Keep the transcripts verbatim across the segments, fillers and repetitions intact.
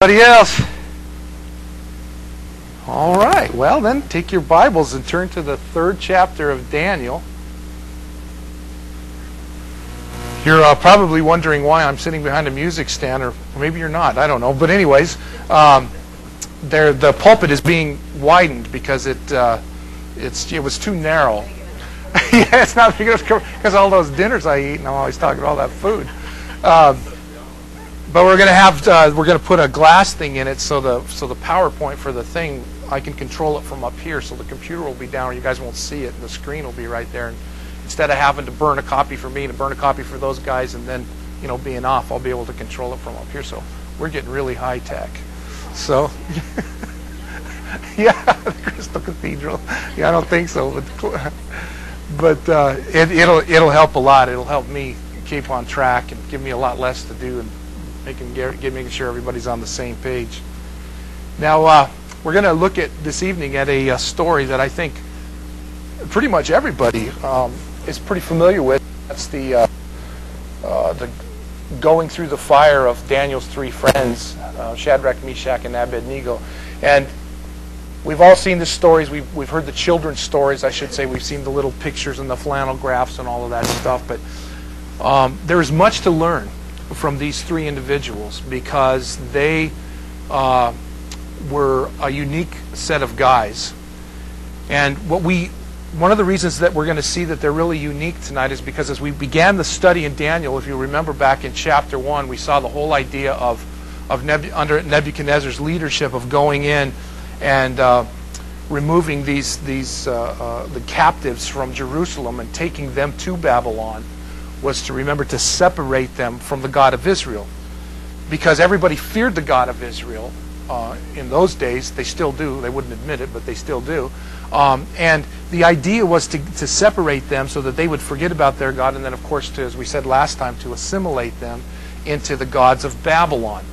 Anybody else? All right. Well, then take your Bibles and turn to the third chapter of Daniel. You're uh, probably wondering why I'm sitting behind a music stand, or maybe you're not. I don't know. But anyways, um, there the pulpit is being widened because it uh, it's it was too narrow. Yeah, it's not because because all those dinners I eat, and I'm always talking about all that food. Uh, but we're gonna have uh, we're gonna put a glass thing in it, so the so the PowerPoint for the thing, I can control it from up here, so the computer will be down, or you guys won't see it, and the screen will be right there. And instead of having to burn a copy for me and burn a copy for those guys, and then you know being off, I'll be able to control it from up here. So we're getting really high tech. So yeah, the Crystal Cathedral. Yeah, I don't think so, but but uh, it, it'll it'll help a lot. It'll help me keep on track and give me a lot less to do, and making get, get making sure everybody's on the same page. Now uh, we're going to look at this evening at a, a story that I think pretty much everybody um, is pretty familiar with. That's the uh, uh, the going through the fire of Daniel's three friends, uh, Shadrach, Meshach, and Abednego. And we've all seen the stories. We've we've heard the children's stories, I should say. We've seen the little pictures and the flannel graphs and all of that stuff. But um, there is much to learn from these three individuals, because they uh, were a unique set of guys. And what we One of the reasons that we're going to see that they're really unique tonight is because as we began the study in Daniel, if you remember back in chapter one, we saw the whole idea of, of Neb under Nebuchadnezzar's leadership of going in and uh, removing these, these uh, uh, the captives from Jerusalem and taking them to Babylon, was to remember to separate them from the God of Israel. Because everybody feared the God of Israel uh, in those days. They still do. They wouldn't admit it, but they still do. Um, and the idea was to, to separate them so that they would forget about their God, and then, of course, to, as we said last time, to assimilate them into the gods of Babylon.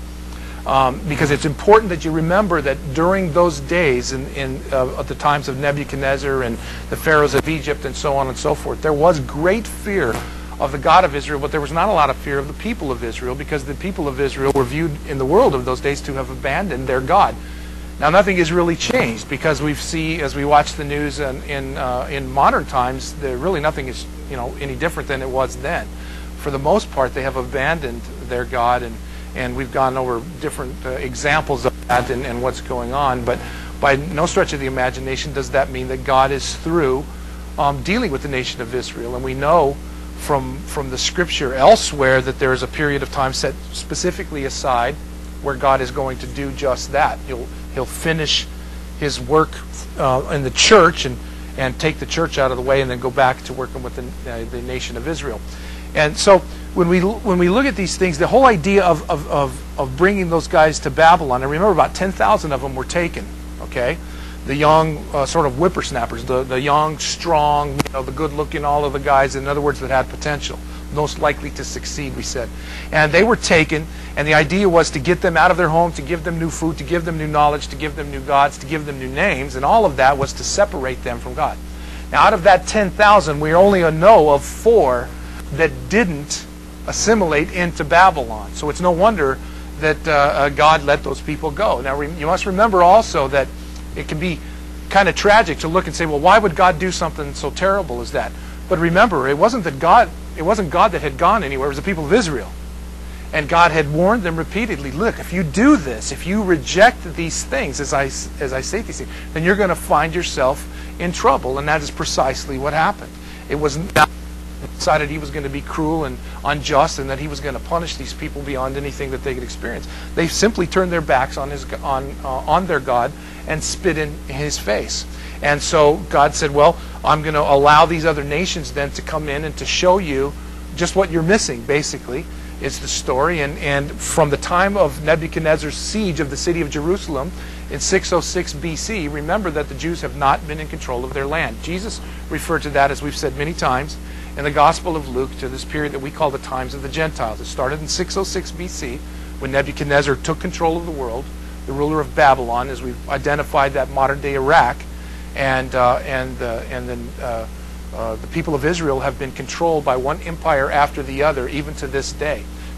Um, because it's important that you remember that during those days, in, in uh, at the times of Nebuchadnezzar and the pharaohs of Egypt and so on and so forth, there was great fear of the God of Israel, but there was not a lot of fear of the people of Israel, because the people of Israel were viewed in the world of those days to have abandoned their God. Now, nothing has really changed, because we see, as we watch the news in in, uh, in modern times, there really nothing is you know any different than it was then. For the most part, they have abandoned their God, and and we've gone over different uh, examples of that and, and what's going on. But by no stretch of the imagination does that mean that God is through um, dealing with the nation of Israel. And we know from from the Scripture elsewhere that there is a period of time set specifically aside where God is going to do just that. He'll He'll finish His work uh, in the church and, and take the church out of the way, and then go back to working with the, uh, the nation of Israel. And so when we when we look at these things, the whole idea of, of, of, of bringing those guys to Babylon, and remember about ten thousand of them were taken, okay? The young uh, sort of whippersnappers, the, the young, strong, you know, the good-looking, all of the guys, in other words, that had potential, most likely to succeed, we said. And they were taken, and the idea was to get them out of their home, to give them new food, to give them new knowledge, to give them new gods, to give them new names, and all of that was to separate them from God. Now, out of that ten thousand, we only know of four that didn't assimilate into Babylon. So it's no wonder that uh, uh, God let those people go. Now, re- you must remember also that it can be kind of tragic to look and say, well, why would God do something so terrible as that? But remember, it wasn't that God, it wasn't God that had gone anywhere. It was the people of Israel. And God had warned them repeatedly, look, if you do this, if you reject these things, as I, as I say these things, then you're going to find yourself in trouble. And that is precisely what happened. It was not decided He was going to be cruel and unjust, and that He was going to punish these people beyond anything that they could experience. They simply turned their backs on his on uh, on their God and spit in His face. And so God said, well, I'm going to allow these other nations then to come in and to show you just what you're missing, basically, is the story. And, and from the time of Nebuchadnezzar's siege of the city of Jerusalem in six oh six B C, remember that the Jews have not been in control of their land. Jesus referred to that, as we've said many times, in the Gospel of Luke, to this period that we call the times of the Gentiles. It started in six oh six B C when Nebuchadnezzar took control of the world, the ruler of Babylon, as we've identified that modern-day Iraq, and uh, and uh, and then uh, uh, the people of Israel have been controlled by one empire after the other, even to this day.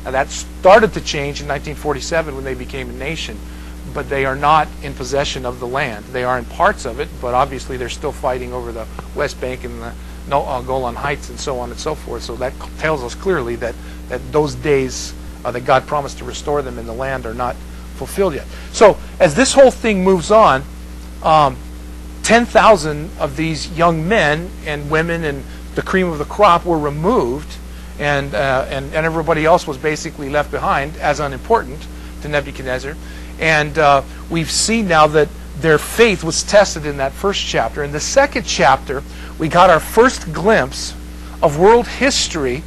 Now that started to change in nineteen forty-seven when they became a nation, but they are not in possession of the land. They are in parts of it, but obviously they're still fighting over the West Bank and the Golan Heights and so on and so forth. So that tells us clearly that, that those days uh, that God promised to restore them in the land are not fulfilled yet. So as this whole thing moves on, um, ten thousand of these young men and women and the cream of the crop were removed, and, uh, and, and everybody else was basically left behind as unimportant to Nebuchadnezzar. And uh, we've seen now that their faith was tested in that first chapter. In the second chapter, we got our first glimpse of world history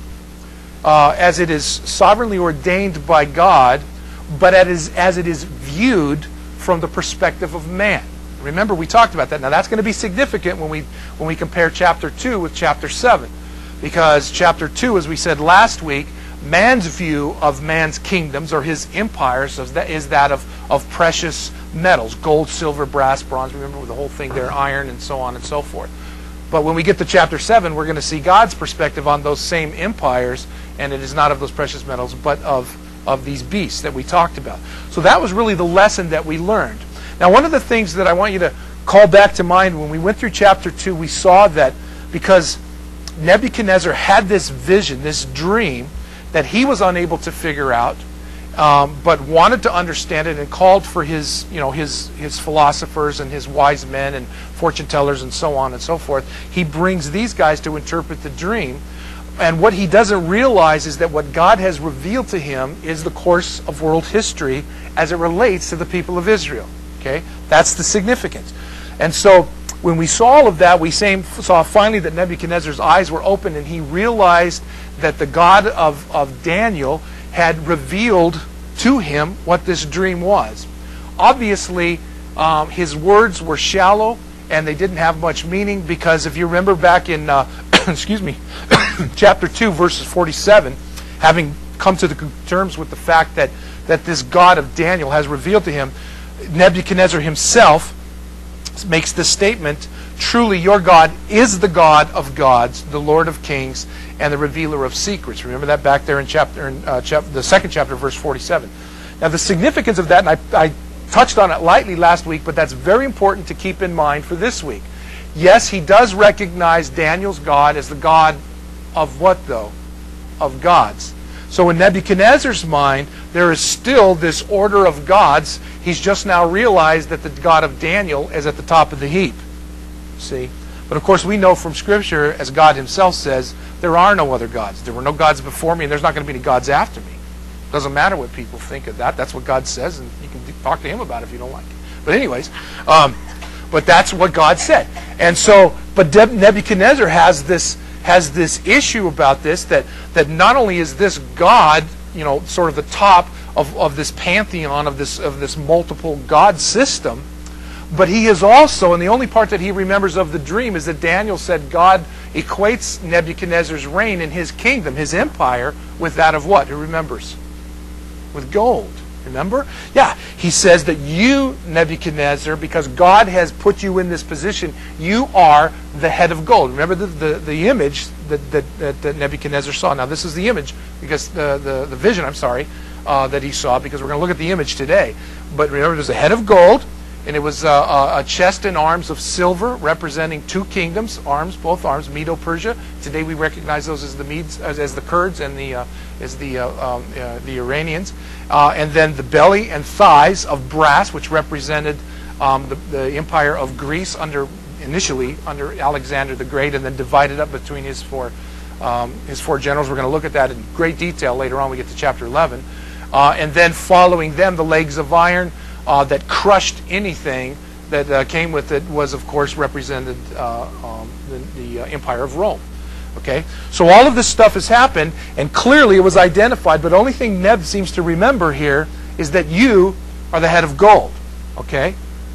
uh, as it is sovereignly ordained by God, but as, as it is viewed from the perspective of man. Remember, we talked about that. Now, that's going to be significant when we, when we compare chapter two with chapter seven. Because chapter two, as we said last week, man's view of man's kingdoms or his empires is that, is that of, of precious metals, gold, silver, brass, bronze. Remember the whole thing there, iron, and so on and so forth. But when we get to chapter seven, we're going to see God's perspective on those same empires, and it is not of those precious metals, but of, of these beasts that we talked about. So that was really the lesson that we learned. Now, one of the things that I want you to call back to mind, when we went through chapter two, we saw that because Nebuchadnezzar had this vision, this dream, that he was unable to figure out, um, but wanted to understand it and called for his, you know, his, his philosophers and his wise men and fortune tellers and so on and so forth. He brings these guys to interpret the dream. And what he doesn't realize is that what God has revealed to him is the course of world history as it relates to the people of Israel. Okay? That's the significance. And so when we saw all of that, we saw finally that Nebuchadnezzar's eyes were open and he realized that the God of, of Daniel had revealed to him what this dream was. Obviously, um, his words were shallow and they didn't have much meaning, because if you remember back in uh, excuse me, chapter two, verses forty-seven, having come to the terms with the fact that, that this God of Daniel has revealed to him, Nebuchadnezzar himself makes this statement, "Truly your God is the God of gods, the Lord of kings, and the revealer of secrets." Remember that back there in chapter, in, uh, chapter the second chapter, verse forty-seven. Now the significance of that, and I, I touched on it lightly last week, but that's very important to keep in mind for this week. Yes, he does recognize Daniel's God as the God of what, though? Of gods. So in Nebuchadnezzar's mind, there is still this order of gods. He's just now realized that the God of Daniel is at the top of the heap. See? But of course we know from Scripture, as God himself says, there are no other gods. There were no gods before me, and there's not going to be any gods after me. Doesn't matter what people think of that. That's what God says, and you can talk to him about it if you don't like it. But anyways, um, but that's what God said. And so, but Nebuchadnezzar has this has this issue about this, that that not only is this God, you know, sort of the top of, of this pantheon of this of this multiple God system, but he is also, and the only part that he remembers of the dream is that Daniel said God equates Nebuchadnezzar's reign in his kingdom, his empire, with that of what? Who remembers? With gold. Remember? Yeah. He says that you, Nebuchadnezzar, because God has put you in this position, you are the head of gold. Remember the, the, the image that, that, that Nebuchadnezzar saw. Now this is the image, because the, the, the vision, I'm sorry, uh, that he saw, because we're going to look at the image today. But remember, there's a head of gold, and it was uh, a chest and arms of silver representing two kingdoms, arms, both arms, Medo-Persia. Today we recognize those as the Medes, as, as the Kurds, and the uh, as the uh, um, uh, the Iranians. Uh, and then the belly and thighs of brass, which represented um, the, the empire of Greece under initially under Alexander the Great, and then divided up between his four um, his four generals. We're going to look at that in great detail later on. We get to chapter eleven, uh, and then following them, the legs of iron. Uh, that crushed anything that uh, came with it was, of course, represented uh, um, the, the uh, Empire of Rome. Okay, so all of this stuff has happened, and clearly it was identified. But the only thing Neb seems to remember here is that you are the head of gold. Okay,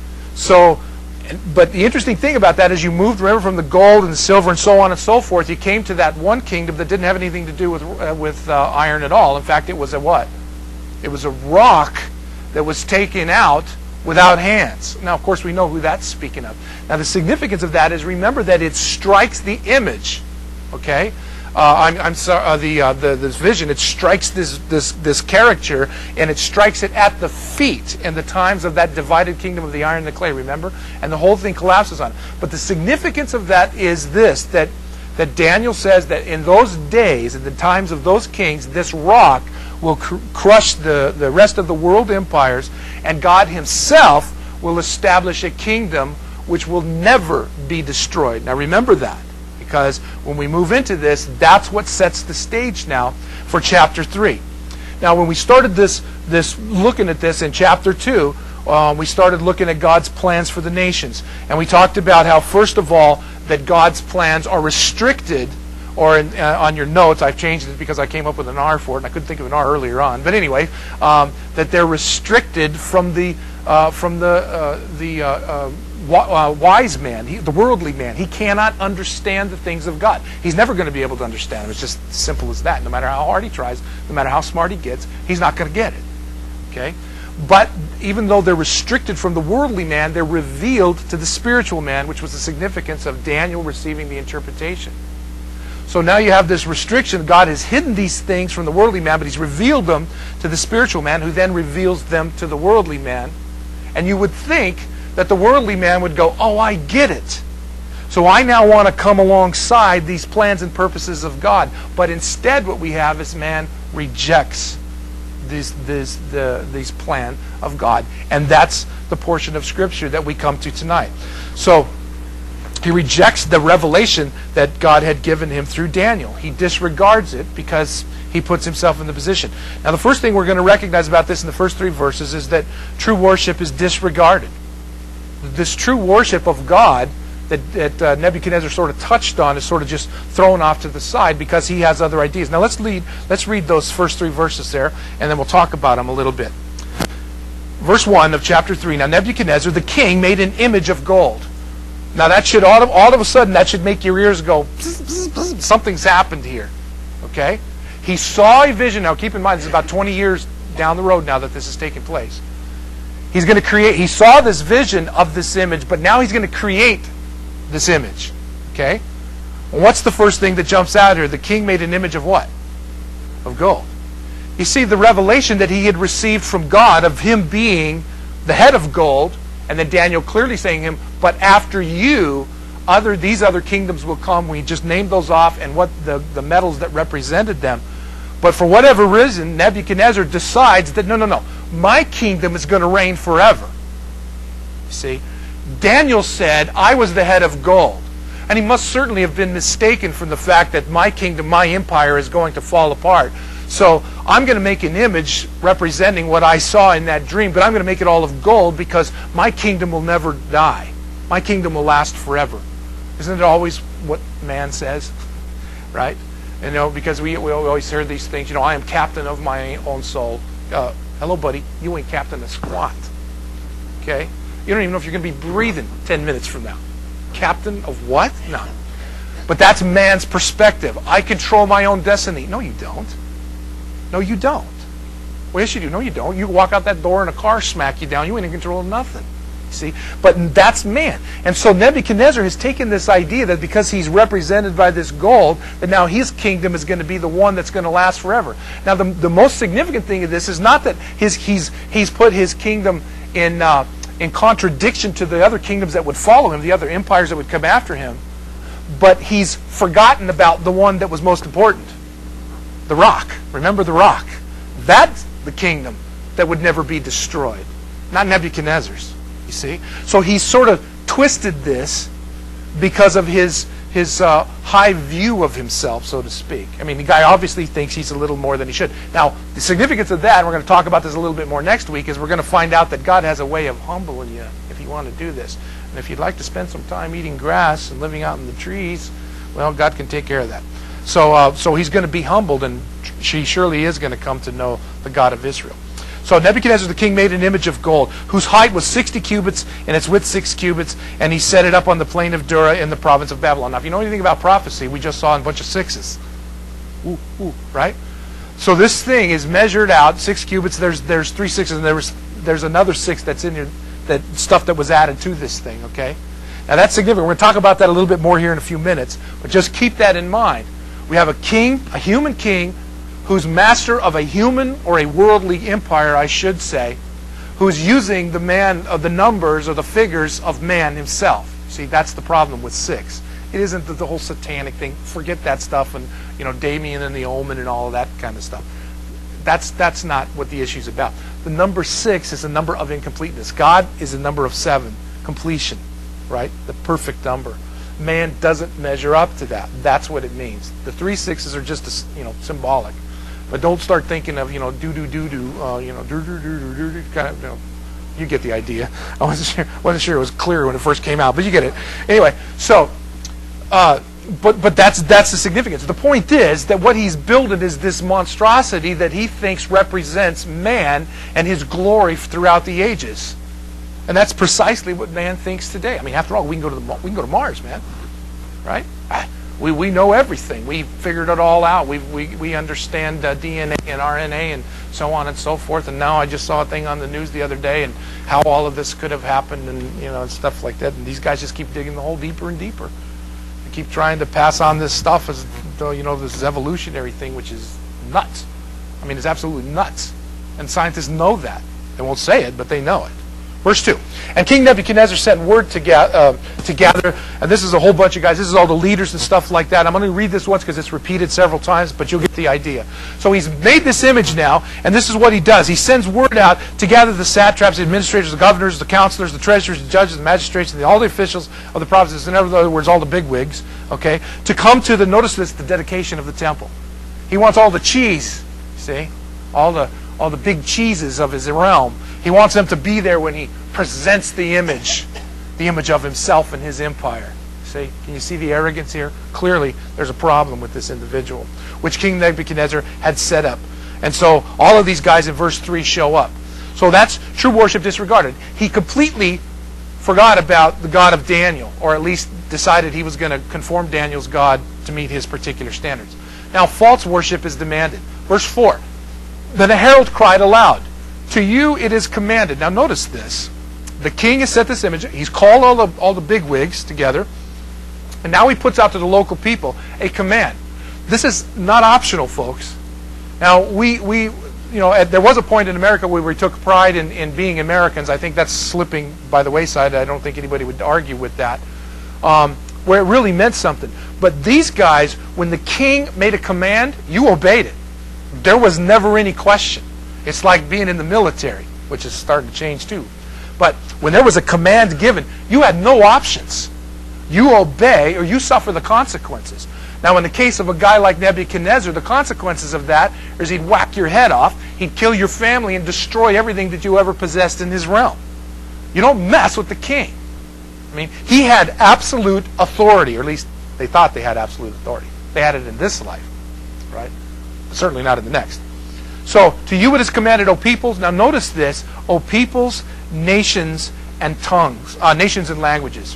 so, but the interesting thing about that is you moved, remember, from the gold and the silver and so on and so forth. You came to that one kingdom that didn't have anything to do with uh, with uh, iron at all. In fact, it was a what? It was a rock that was taken out without hands. Now, of course, we know who that's speaking of. Now, the significance of that is, remember that it strikes the image, okay, uh, I'm, I'm sorry, uh, the, uh, the this vision, it strikes this this this character, and it strikes it at the feet in the times of that divided kingdom of the iron and the clay. Remember, and the whole thing collapses on it. But the significance of that is this: that that Daniel says that in those days, in the times of those kings, this rock will cr- crush the the rest of the world empires, and God Himself will establish a kingdom which will never be destroyed. Now remember that, because when we move into this, that's what sets the stage now for chapter three. Now when we started this, this looking at this in chapter two, um, we started looking at God's plans for the nations. And we talked about how, first of all, that God's plans are restricted, or in, uh, on your notes, I've changed it because I came up with an R for it, and I couldn't think of an R earlier on. But anyway, um, that they're restricted from the uh, from the uh, the uh, uh, Uh, wise man, he, the worldly man. He cannot understand the things of God. He's never going to be able to understand them. It's just as simple as that. No matter how hard he tries, no matter how smart he gets, he's not going to get it. Okay? But even though they're restricted from the worldly man, they're revealed to the spiritual man, which was the significance of Daniel receiving the interpretation. So now you have this restriction. God has hidden these things from the worldly man, but He's revealed them to the spiritual man, who then reveals them to the worldly man. And you would think that the worldly man would go, oh, I get it. So I now want to come alongside these plans and purposes of God. But instead what we have is man rejects this, this, the, these plan of God. And that's the portion of Scripture that we come to tonight. So he rejects the revelation that God had given him through Daniel. He disregards it because he puts himself in the position. Now the first thing we're going to recognize about this in the first three verses is that true worship is disregarded. This true worship of God that, that uh, Nebuchadnezzar sort of touched on is sort of just thrown off to the side because he has other ideas. Now let's lead, let's read those first three verses there, and then we'll talk about them a little bit. Verse one of chapter three. Now Nebuchadnezzar the king made an image of gold. Now that should all of, all of a sudden that should make your ears go, bzz, bzz, bzz, something's happened here. Okay? He saw a vision. Now keep in mind, this is about twenty years down the road now that this is taking place. He's going to create, he saw this vision of this image, but now he's going to create this image. Okay? Well, what's the first thing that jumps out here? The king made an image of what? Of gold. You see, the revelation that he had received from God of him being the head of gold, and then Daniel clearly saying to him, but after you, other these other kingdoms will come. We just named those off and what the, the metals that represented them. But for whatever reason, Nebuchadnezzar decides that, no, no, no, my kingdom is going to reign forever. You see, Daniel said, I was the head of gold. And he must certainly have been mistaken from the fact that my kingdom, my empire is going to fall apart. So I'm going to make an image representing what I saw in that dream, but I'm going to make it all of gold because my kingdom will never die. My kingdom will last forever. Isn't it always what man says? Right? You know, because we, we always hear these things, you know, I am captain of my own soul. Uh, hello, buddy. You ain't captain of squat. Okay? You don't even know if you're going to be breathing ten minutes from now. Captain of what? No. But that's man's perspective. I control my own destiny. No, you don't. No, you don't. Well, yes, you do. No, you don't. You walk out that door and a car smack you down. You ain't in control of nothing. See? But that's man. And so Nebuchadnezzar has taken this idea that because he's represented by this gold, that now his kingdom is going to be the one that's going to last forever. Now, the, the most significant thing of this is not that his, he's, he's put his kingdom in, uh, in contradiction to the other kingdoms that would follow him, the other empires that would come after him, but he's forgotten about the one that was most important. The rock. Remember the rock. That's the kingdom that would never be destroyed. Not Nebuchadnezzar's. You see? So he's sort of twisted this because of his his uh, high view of himself, so to speak. I mean, the guy obviously thinks he's a little more than he should. Now, the significance of that, and we're going to talk about this a little bit more next week, is we're going to find out that God has a way of humbling you if you want to do this. And if you'd like to spend some time eating grass and living out in the trees, well, God can take care of that. So, uh, so he's going to be humbled, and she surely is going to come to know the God of Israel. So Nebuchadnezzar the king made an image of gold, whose height was sixty cubits, and its width six cubits, and he set it up on the plain of Dura in the province of Babylon. Now, if you know anything about prophecy, we just saw a bunch of sixes. Ooh, ooh, right? So this thing is measured out, six cubits, there's there's three sixes, and there's, there's another six that's in here, that stuff that was added to this thing, okay? Now that's significant. We're going to talk about that a little bit more here in a few minutes, but just keep that in mind. We have a king, a human king, who's master of a human or a worldly empire, I should say, who's using the man of the numbers or the figures of man himself. See, that's the problem with six. It isn't the, the whole satanic thing. Forget that stuff and, you know, Damien and the Omen and all of that kind of stuff. That's that's not what the issue's about. The number six is a number of incompleteness. God is a number of seven, completion, right? The perfect number. Man doesn't measure up to that. That's what it means. The three sixes are just, you know, symbolic. But don't start thinking of, you know, do do do do, uh, you know, do do do do do do, kind of, you know, you get the idea. I wasn't sure, wasn't sure it was clear when it first came out, but you get it. Anyway, so, uh, but but that's that's the significance. The point is that what he's building is this monstrosity that he thinks represents man and his glory throughout the ages, and that's precisely what man thinks today. I mean, after all, we can go to the we can go to Mars, man, right? We we know everything. We figured it all out. We we we understand uh, D N A and R N A and so on and so forth. And now I just saw a thing on the news the other day and how all of this could have happened and you know and stuff like that. And these guys just keep digging the hole deeper and deeper. They keep trying to pass on this stuff as though you know this evolutionary thing, which is nuts. I mean, it's absolutely nuts. And scientists know that. They won't say it, but they know it. Verse two. And King Nebuchadnezzar sent word to, ga uh, to gather, and this is a whole bunch of guys, this is all the leaders and stuff like that. I'm going to read this once because it's repeated several times, but you'll get the idea. So he's made this image now, and this is what he does. He sends word out to gather the satraps, the administrators, the governors, the counselors, the treasurers, the judges, the magistrates, and the, all the officials of the provinces, in other words, all the bigwigs, okay, to come to the, notice this, the dedication of the temple. He wants all the cheese, see, all the, all the big cheeses of his realm. He wants them to be there when he presents the image, the image of himself and his empire. See, can you see the arrogance here? Clearly, there's a problem with this individual, which King Nebuchadnezzar had set up. And so all of these guys in verse three show up. So that's true worship disregarded. He completely forgot about the God of Daniel, or at least decided he was going to conform Daniel's God to meet his particular standards. Now, false worship is demanded. Verse four, then a herald cried aloud, to you it is commanded. Now notice this. The king has set this image. He's called all the, all the bigwigs together. And now he puts out to the local people a command. This is not optional, folks. Now, we, we you know, at, there was a point in America where we took pride in, in being Americans. I think that's slipping by the wayside. I don't think anybody would argue with that. Um, where it really meant something. But these guys, when the king made a command, you obeyed it. There was never any question. It's like being in the military, which is starting to change too. But when there was a command given, you had no options. You obey or you suffer the consequences. Now, in the case of a guy like Nebuchadnezzar, the consequences of that is he'd whack your head off, he'd kill your family, and destroy everything that you ever possessed in his realm. You don't mess with the king. I mean, he had absolute authority, or at least they thought they had absolute authority. They had it in this life, right? But certainly not in the next. So, to you it is commanded, O peoples. Now notice this, O peoples, nations, and tongues, uh, nations and languages,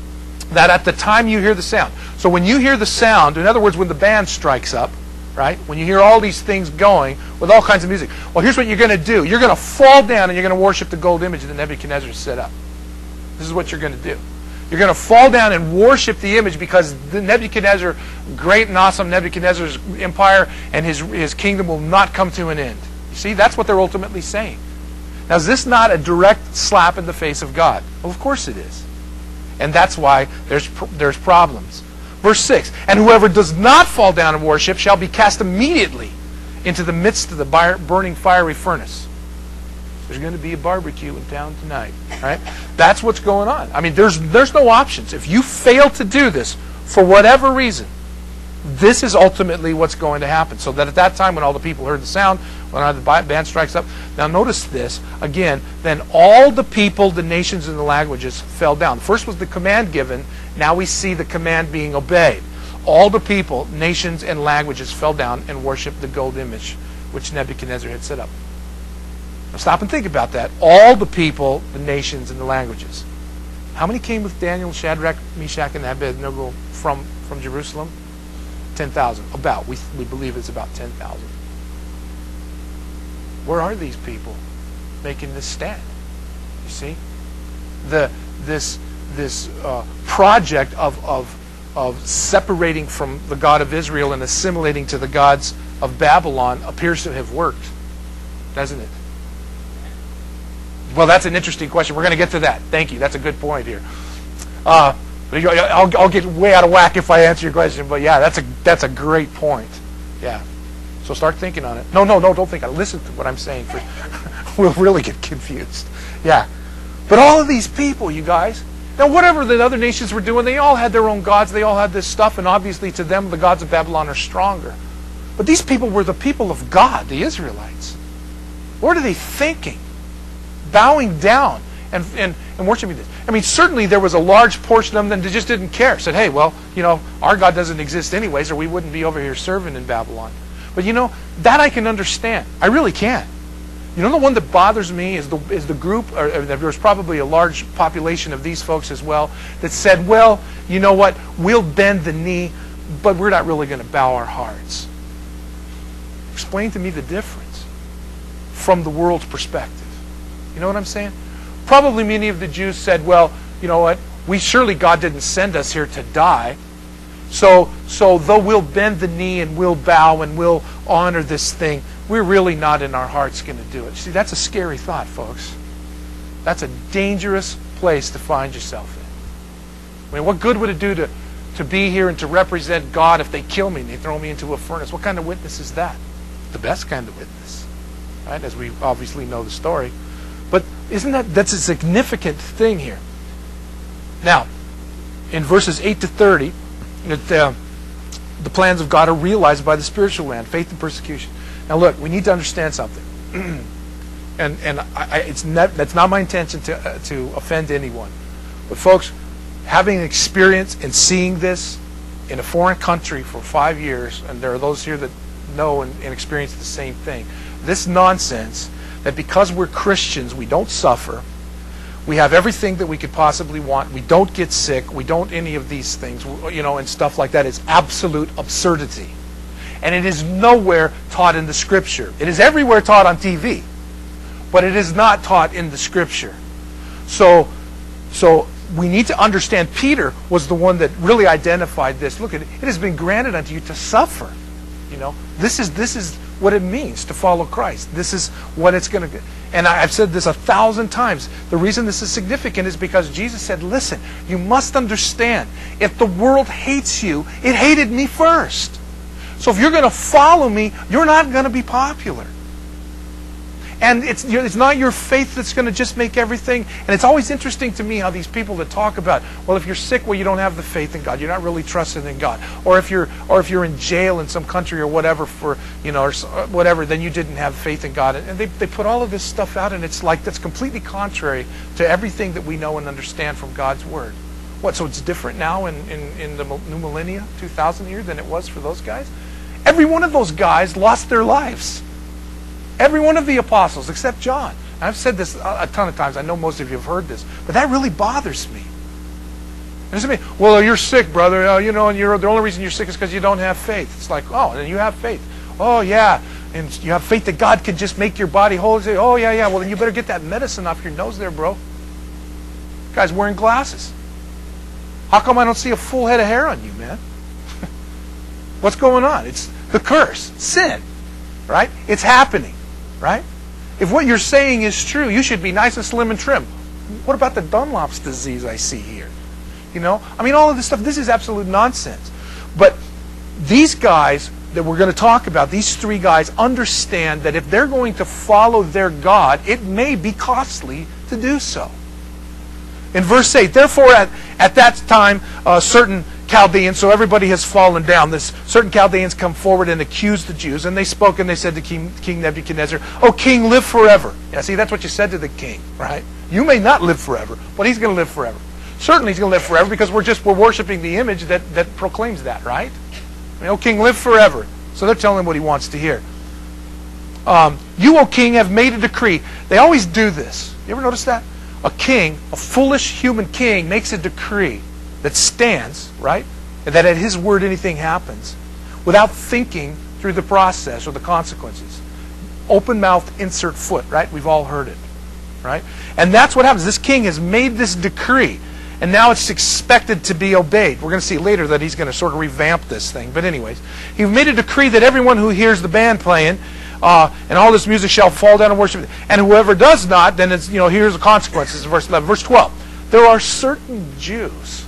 that at the time you hear the sound. So when you hear the sound, in other words, when the band strikes up, right, when you hear all these things going with all kinds of music, well, here's what you're going to do. You're going to fall down and you're going to worship the gold image that Nebuchadnezzar set up. This is what you're going to do. You're going to fall down and worship the image because the Nebuchadnezzar, great and awesome Nebuchadnezzar's empire and his, his kingdom will not come to an end. You see, that's what they're ultimately saying. Now, is this not a direct slap in the face of God? Well, of course it is. And that's why there's, there's problems. Verse six, and whoever does not fall down and worship shall be cast immediately into the midst of the burning fiery furnace. There's going to be a barbecue in town tonight, right? That's what's going on. I mean, there's there's no options. If you fail to do this for whatever reason, this is ultimately what's going to happen. So that at that time, when all the people heard the sound, when the band strikes up, now notice this again. Then all the people, the nations, and the languages fell down. First was the command given. Now we see the command being obeyed. All the people, nations, and languages fell down and worshipped the gold image which Nebuchadnezzar had set up. Now stop and think about that. All the people, the nations, and the languages. How many came with Daniel, Shadrach, Meshach, and Abednego from, from Jerusalem? ten thousand. About. We, we believe it's about ten thousand. Where are these people making this stand? You see? The, this this uh, project of, of, of separating from the God of Israel and assimilating to the gods of Babylon appears to have worked, doesn't it? Well, that's an interesting question. We're going to get to that. Thank you. That's a good point here. Uh, I'll, I'll get way out of whack if I answer your question, but yeah, that's a that's a great point. Yeah. So start thinking on it. No, no, no, don't think on it. Listen to what I'm saying. We'll really get confused. Yeah. But all of these people, you guys, now whatever the other nations were doing, they all had their own gods. They all had this stuff, and obviously to them, the gods of Babylon are stronger. But these people were the people of God, the Israelites. What are they thinking? Bowing down and, and, and worshiping this. I mean, certainly there was a large portion of them that just didn't care. Said, hey, well, you know, our God doesn't exist anyways, or we wouldn't be over here serving in Babylon. But you know, that I can understand. I really can. You know, the one that bothers me is the is the group, or, or there was probably a large population of these folks as well, that said, well, you know what, we'll bend the knee, but we're not really going to bow our hearts. Explain to me the difference from the world's perspective. You know what I'm saying? Probably many of the Jews said, well, you know what, we surely God didn't send us here to die. So, so though we'll bend the knee and we'll bow and we'll honor this thing, we're really not in our hearts going to do it. See, that's a scary thought, folks. That's a dangerous place to find yourself in. I mean, what good would it do to, to be here and to represent God if they kill me and they throw me into a furnace? What kind of witness is that? The best kind of witness, right? As we obviously know the story. But isn't that, that's a significant thing here. Now, in verses eight to thirty, it, uh, the plans of God are realized by the spiritual land, faith and persecution. Now look, we need to understand something. and and I, I, it's not, that's not my intention to, uh, to offend anyone. But folks, having experience and seeing this in a foreign country for five years, and there are those here that know and, and experience the same thing, this nonsense that because we're Christians, we don't suffer, we have everything that we could possibly want, we don't get sick, we don't any of these things, you know, and stuff like that is absolute absurdity. And it is nowhere taught in the Scripture. It is everywhere taught on T V, but it is not taught in the Scripture. So, so we need to understand Peter was the one that really identified this. Look, it, it has been granted unto you to suffer. You know, this is this is what it means to follow Christ. This is what it's going to. And I've said this a thousand times. The reason this is significant is because Jesus said, "Listen, you must understand. If the world hates you, it hated me first. So if you're going to follow me, you're not going to be popular." And it's it's not your faith that's going to just make everything. And it's always interesting to me how these people that talk about, well, if you're sick, well, you don't have the faith in God. You're not really trusting in God. Or if you're or if you're in jail in some country or whatever for you know or whatever, then you didn't have faith in God. And they they put all of this stuff out, and it's like that's completely contrary to everything that we know and understand from God's Word. What? So it's different now in in, in the new millennia, two thousand year, than it was for those guys. Every one of those guys lost their lives. Every one of the apostles, except John. I've said this a ton of times. I know most of you have heard this. But that really bothers me. Me, well, you're sick, brother. Uh, you know, and you're, the only reason you're sick is because you don't have faith. It's like, oh, and you have faith. Oh, yeah. And you have faith that God can just make your body whole. Say, oh, yeah, yeah. Well, then you better get that medicine off your nose there, bro. Guy's wearing glasses. How come I don't see a full head of hair on you, man? What's going on? It's the curse. Sin. Right? It's happening. Right? If what you're saying is true, you should be nice and slim and trim. What about the Dunlop's disease I see here? You know? I mean, all of this stuff, this is absolute nonsense. But these guys that we're going to talk about, these three guys, understand that if they're going to follow their God, it may be costly to do so. In verse eight, therefore at, at that time, uh, certain Chaldeans, so everybody has fallen down. This certain Chaldeans come forward and accuse the Jews, and they spoke and they said to King, King Nebuchadnezzar, "O king, live forever." Yeah, see, that's what you said to the king, right? You may not live forever, but he's going to live forever. Certainly he's going to live forever because we're just we're worshiping the image that, that proclaims that, right? I mean, "O king, live forever." So they're telling him what he wants to hear. Um, "You, O king, have made a decree." They always do this. You ever notice that? A king, a foolish human king, makes a decree that stands, right? And that at his word anything happens without thinking through the process or the consequences. Open mouth, insert foot, right? We've all heard it, right? And that's what happens. This king has made this decree. And now it's expected to be obeyed. We're going to see later that he's going to sort of revamp this thing. But anyways, he made a decree that everyone who hears the band playing uh, and all this music shall fall down and worship. And whoever does not, then it's, you know, here's the consequences. Verse eleven. Verse twelve. There are certain Jews.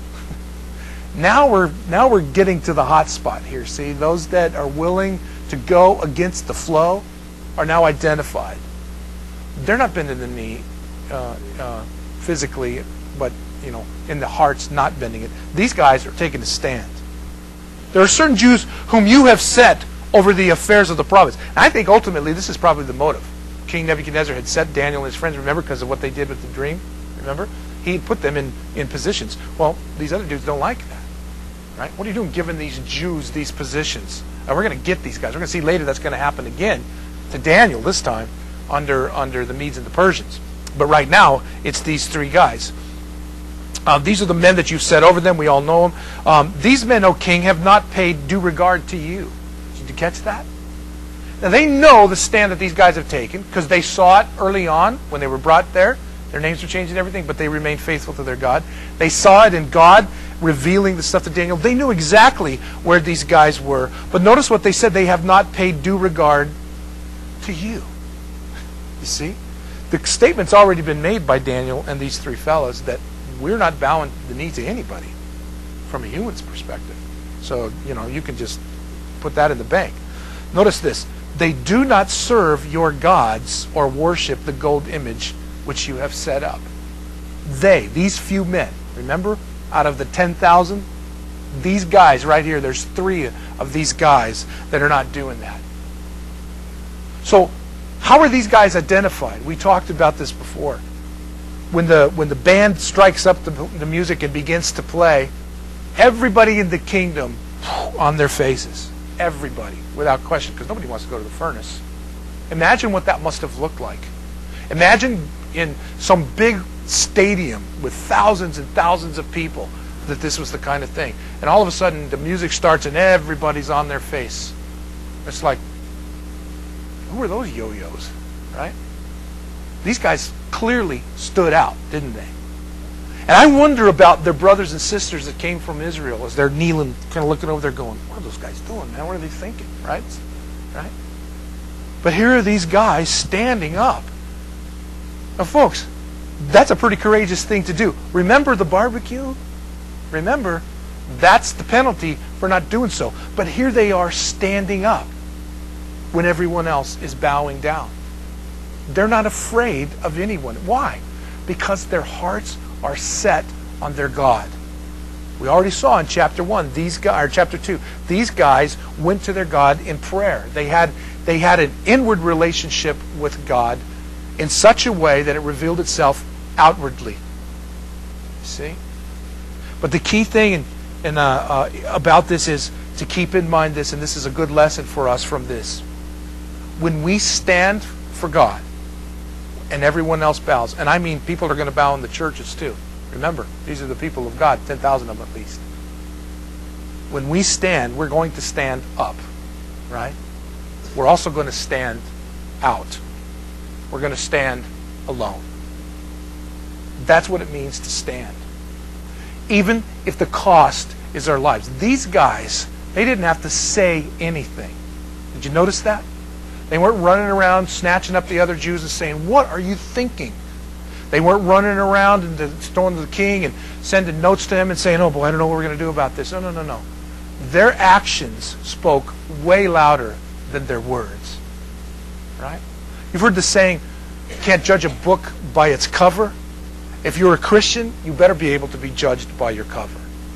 Now we're, now we're getting to the hot spot here. See, those that are willing to go against the flow are now identified. They're not bending the knee uh, uh, physically, but you know, in the hearts, not bending it. These guys are taking a stand. There are certain Jews whom you have set over the affairs of the province. And I think ultimately this is probably the motive. King Nebuchadnezzar had set Daniel and his friends, remember, because of what they did with the dream. Remember? He put them in, in positions. Well, these other dudes don't like that. Right? What are you doing giving these Jews these positions? And we're going to get these guys. We're going to see later that's going to happen again to Daniel, this time under, under the Medes and the Persians. But right now, it's these three guys. Uh, these are the men that you've set over them. We all know them. Um, these men, O king, have not paid due regard to you. Did you catch that? Now, they know the stand that these guys have taken because they saw it early on when they were brought there. Their names were changed and everything, but they remained faithful to their God. They saw it in God revealing the stuff to Daniel. They knew exactly where these guys were. But notice what they said. They have not paid due regard to you. You see? The statement's already been made by Daniel and these three fellows that we're not bowing the knee to anybody from a human's perspective. So, you know, you can just put that in the bank. Notice this. They do not serve your gods or worship the gold image which you have set up. They, these few men, remember, out of the ten thousand, these guys right here, there's three of these guys that are not doing that. So, how are these guys identified? We talked about this before. When the when the band strikes up the, the music and begins to play, everybody in the kingdom on their faces. Everybody, without question, because nobody wants to go to the furnace. Imagine what that must have looked like. Imagine in some big stadium with thousands and thousands of people that this was the kind of thing. And all of a sudden, the music starts and everybody's on their face. It's like, who are those yo-yos, right? These guys clearly stood out, didn't they? And I wonder about their brothers and sisters that came from Israel as they're kneeling, kind of looking over there going, what are those guys doing, man? What are they thinking, right? Right? But here are these guys standing up. Now, folks, that's a pretty courageous thing to do. Remember the barbecue? Remember, that's the penalty for not doing so. But here they are standing up when everyone else is bowing down. They're not afraid of anyone. Why? Because their hearts are set on their God. We already saw in chapter one, these guys, or chapter two, these guys went to their God in prayer. They had they had an inward relationship with God in such a way that it revealed itself outwardly. See? But the key thing in, in, uh, uh, about this is to keep in mind this, and this is a good lesson for us from this. When we stand for God, and everyone else bows, and I mean people are going to bow in the churches too. Remember, these are the people of God, ten thousand of them at least. When we stand, we're going to stand up, right? We're also going to stand out. We're going to stand alone. That's what it means to stand. Even if the cost is our lives. These guys, they didn't have to say anything. Did you notice that? They weren't running around snatching up the other Jews and saying, what are you thinking? They weren't running around and going to the king and sending notes to him and saying, oh boy, I don't know what we're going to do about this. No, no, no, no. Their actions spoke way louder than their words. Right? You've heard the saying, you can't judge a book by its cover. If you're a Christian, you better be able to be judged by your cover.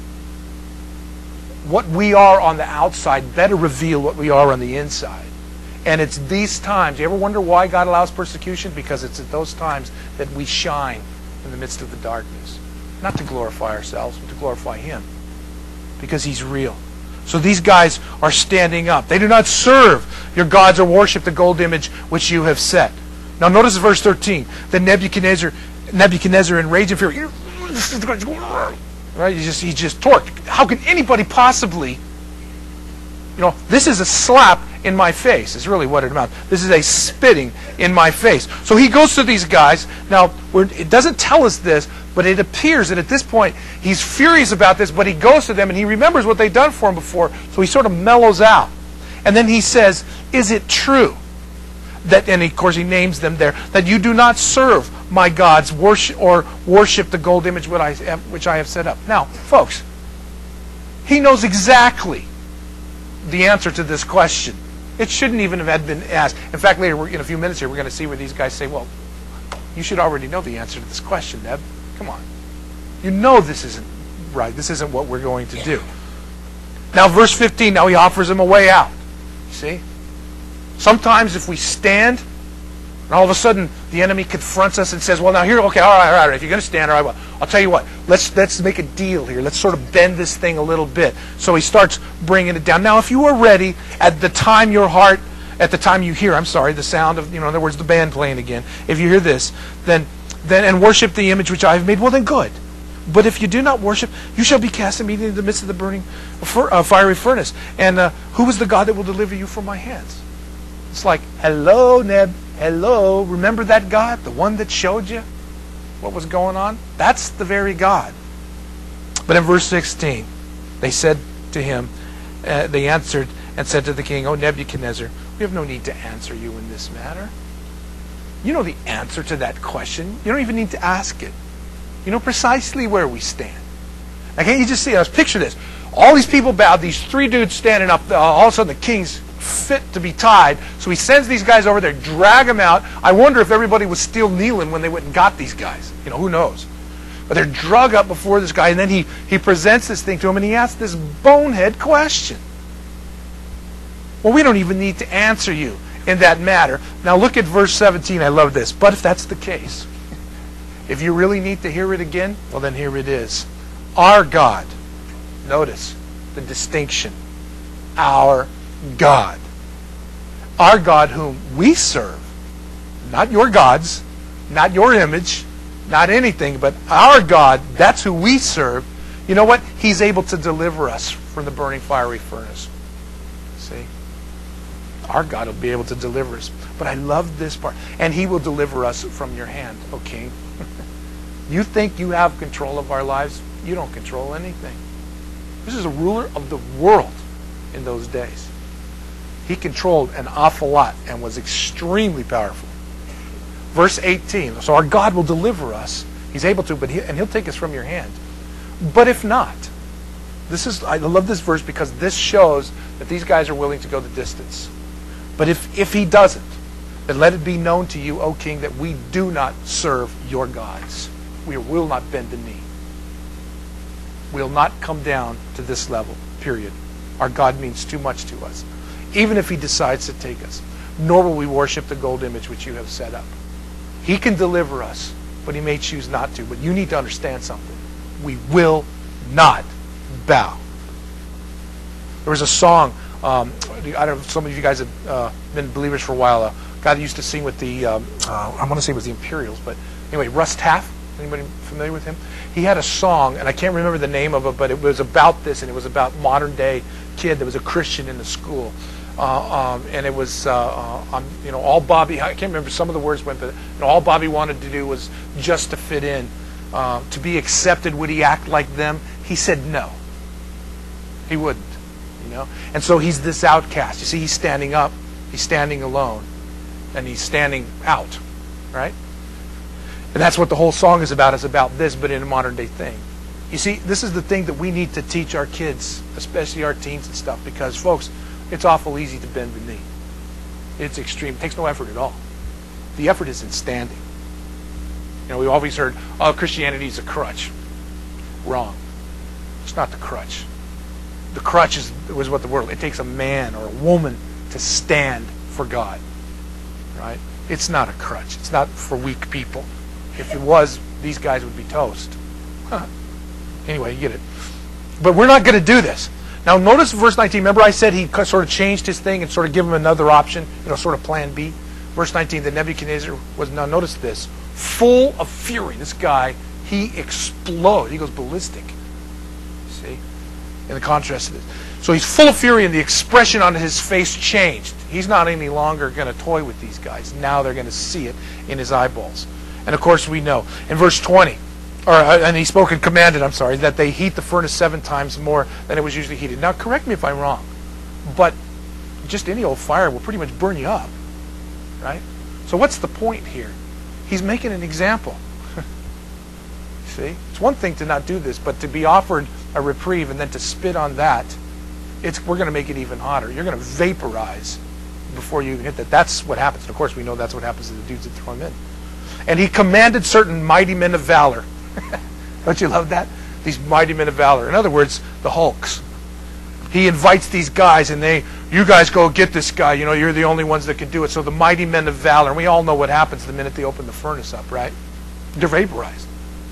What we are on the outside better reveal what we are on the inside. And it's these times. You ever wonder why God allows persecution? Because it's at those times that we shine in the midst of the darkness. Not to glorify ourselves, but to glorify Him. Because He's real. So these guys are standing up. They do not serve your gods or worship the gold image which you have set. Now notice verse thirteen. Then Nebuchadnezzar, Nebuchadnezzar in rage and fury, right? He just he just torqued. How can anybody possibly, you know, this is a slap in my face is really what it amounts. This is a spitting in my face. So he goes to these guys. Now, we're, it doesn't tell us this, but it appears that at this point he's furious about this, but he goes to them and he remembers what they've done for him before, so he sort of mellows out. And then he says, is it true that, and of course he names them there, that you do not serve my gods worship or worship the gold image which I have, which I have set up? Now, folks, he knows exactly the answer to this question. It shouldn't even have been asked. In fact, later in a few minutes here, we're going to see where these guys say, well, you should already know the answer to this question, Neb. Come on. You know this isn't right. This isn't what we're going to do. Now, verse fifteen, now he offers him a way out. You see? Sometimes if we stand, and all of a sudden the enemy confronts us and says, well, now here, okay, all right, all right, if you're going to stand, all right, well, I'll tell you what, let's, let's make a deal here. Let's sort of bend this thing a little bit. So he starts bringing it down. Now, if you are ready at the time your heart, at the time you hear, I'm sorry, the sound of, you know, in other words, the band playing again, if you hear this, then, then and worship the image which I have made, well, then good. But if you do not worship, you shall be cast immediately into the midst of the burning uh, fiery furnace. And uh, who is the God that will deliver you from my hands? It's like, hello, Neb. Hello. Remember that God? The one that showed you what was going on? That's the very God. But in verse sixteen, they said to him, uh, they answered and said to the king, O Nebuchadnezzar, we have no need to answer you in this matter. You know the answer to that question. You don't even need to ask it. You know precisely where we stand. Now, can't you just see us? Picture this. All these people bowed, these three dudes standing up, uh, all of a sudden the king's fit to be tied. So he sends these guys over there, drag them out. I wonder if everybody was still kneeling when they went and got these guys. You know, who knows? But they're drug up before this guy, and then he, he presents this thing to him, and he asks this bonehead question. Well, we don't even need to answer you in that matter. Now look at verse seventeen. I love this. But if that's the case, if you really need to hear it again, well then here it is. Our God. Notice the distinction. Our God. Our God whom we serve. Not your gods, not your image, not anything, but our God, that's who we serve. You know what? He's able to deliver us from the burning fiery furnace. See? Our God will be able to deliver us. But I love this part. And He will deliver us from your hand, O King. You think you have control of our lives? You don't control anything. This is a ruler of the world in those days. He controlled an awful lot and was extremely powerful. Verse eighteen. So our God will deliver us. He's able to, but he, and He'll take us from your hand. But if not, this is I love this verse because this shows that these guys are willing to go the distance. But if, if He doesn't, then let it be known to you, O King, that we do not serve your gods. We will not bend the knee. We'll not come down to this level, period. Our God means too much to us. Even if He decides to take us. Nor will we worship the gold image which you have set up. He can deliver us, but He may choose not to. But you need to understand something. We will not bow. There was a song, um, I don't know if some of you guys have uh, been believers for a while. A guy that used to sing with the, um, uh, I want to say it was the Imperials, but anyway, Russ Taff. Anybody familiar with him? He had a song, and I can't remember the name of it, but it was about this, and it was about modern day kid that was a Christian in the school. Uh, um, and it was, uh, uh, um, you know, all Bobby, I can't remember some of the words went, but you know, all Bobby wanted to do was just to fit in, uh, to be accepted. Would he act like them? He said no. He wouldn't, you know. And so he's this outcast. You see, he's standing up, he's standing alone, and he's standing out, right? And that's what the whole song is about. It's about this, but in a modern day thing. You see, this is the thing that we need to teach our kids, especially our teens and stuff, because, folks, it's awful easy to bend the knee. It's extreme. It takes no effort at all. The effort is in standing. You know, we've always heard, oh, Christianity is a crutch. Wrong. It's not the crutch. The crutch is was what the world, it takes a man or a woman to stand for God. Right? It's not a crutch. It's not for weak people. If it was, these guys would be toast. Huh. Anyway, you get it. But we're not going to do this. Now, notice verse nineteen. Remember I said he sort of changed his thing and sort of give him another option, you know, sort of plan B? Verse nineteen, that Nebuchadnezzar was, now notice this, full of fury. This guy, he explodes. He goes ballistic. See? In the contrast to this. So he's full of fury, and the expression on his face changed. He's not any longer going to toy with these guys. Now they're going to see it in his eyeballs. And of course we know. In verse twenty, or and he spoke and commanded, I'm sorry, that they heat the furnace seven times more than it was usually heated. Now correct me if I'm wrong, but just any old fire will pretty much burn you up, right? So what's the point here? He's making an example. See? It's one thing to not do this, but to be offered a reprieve and then to spit on that, it's, we're going to make it even hotter. You're going to vaporize before you even hit that. That's what happens. And of course, we know that's what happens to the dudes that throw him in. And he commanded certain mighty men of valor. Don't you love that? These mighty men of valor. In other words, the Hulks. He invites these guys, and they, you guys go get this guy. You know, you're the only ones that can do it. So the mighty men of valor. And we all know what happens the minute they open the furnace up, right? They're vaporized.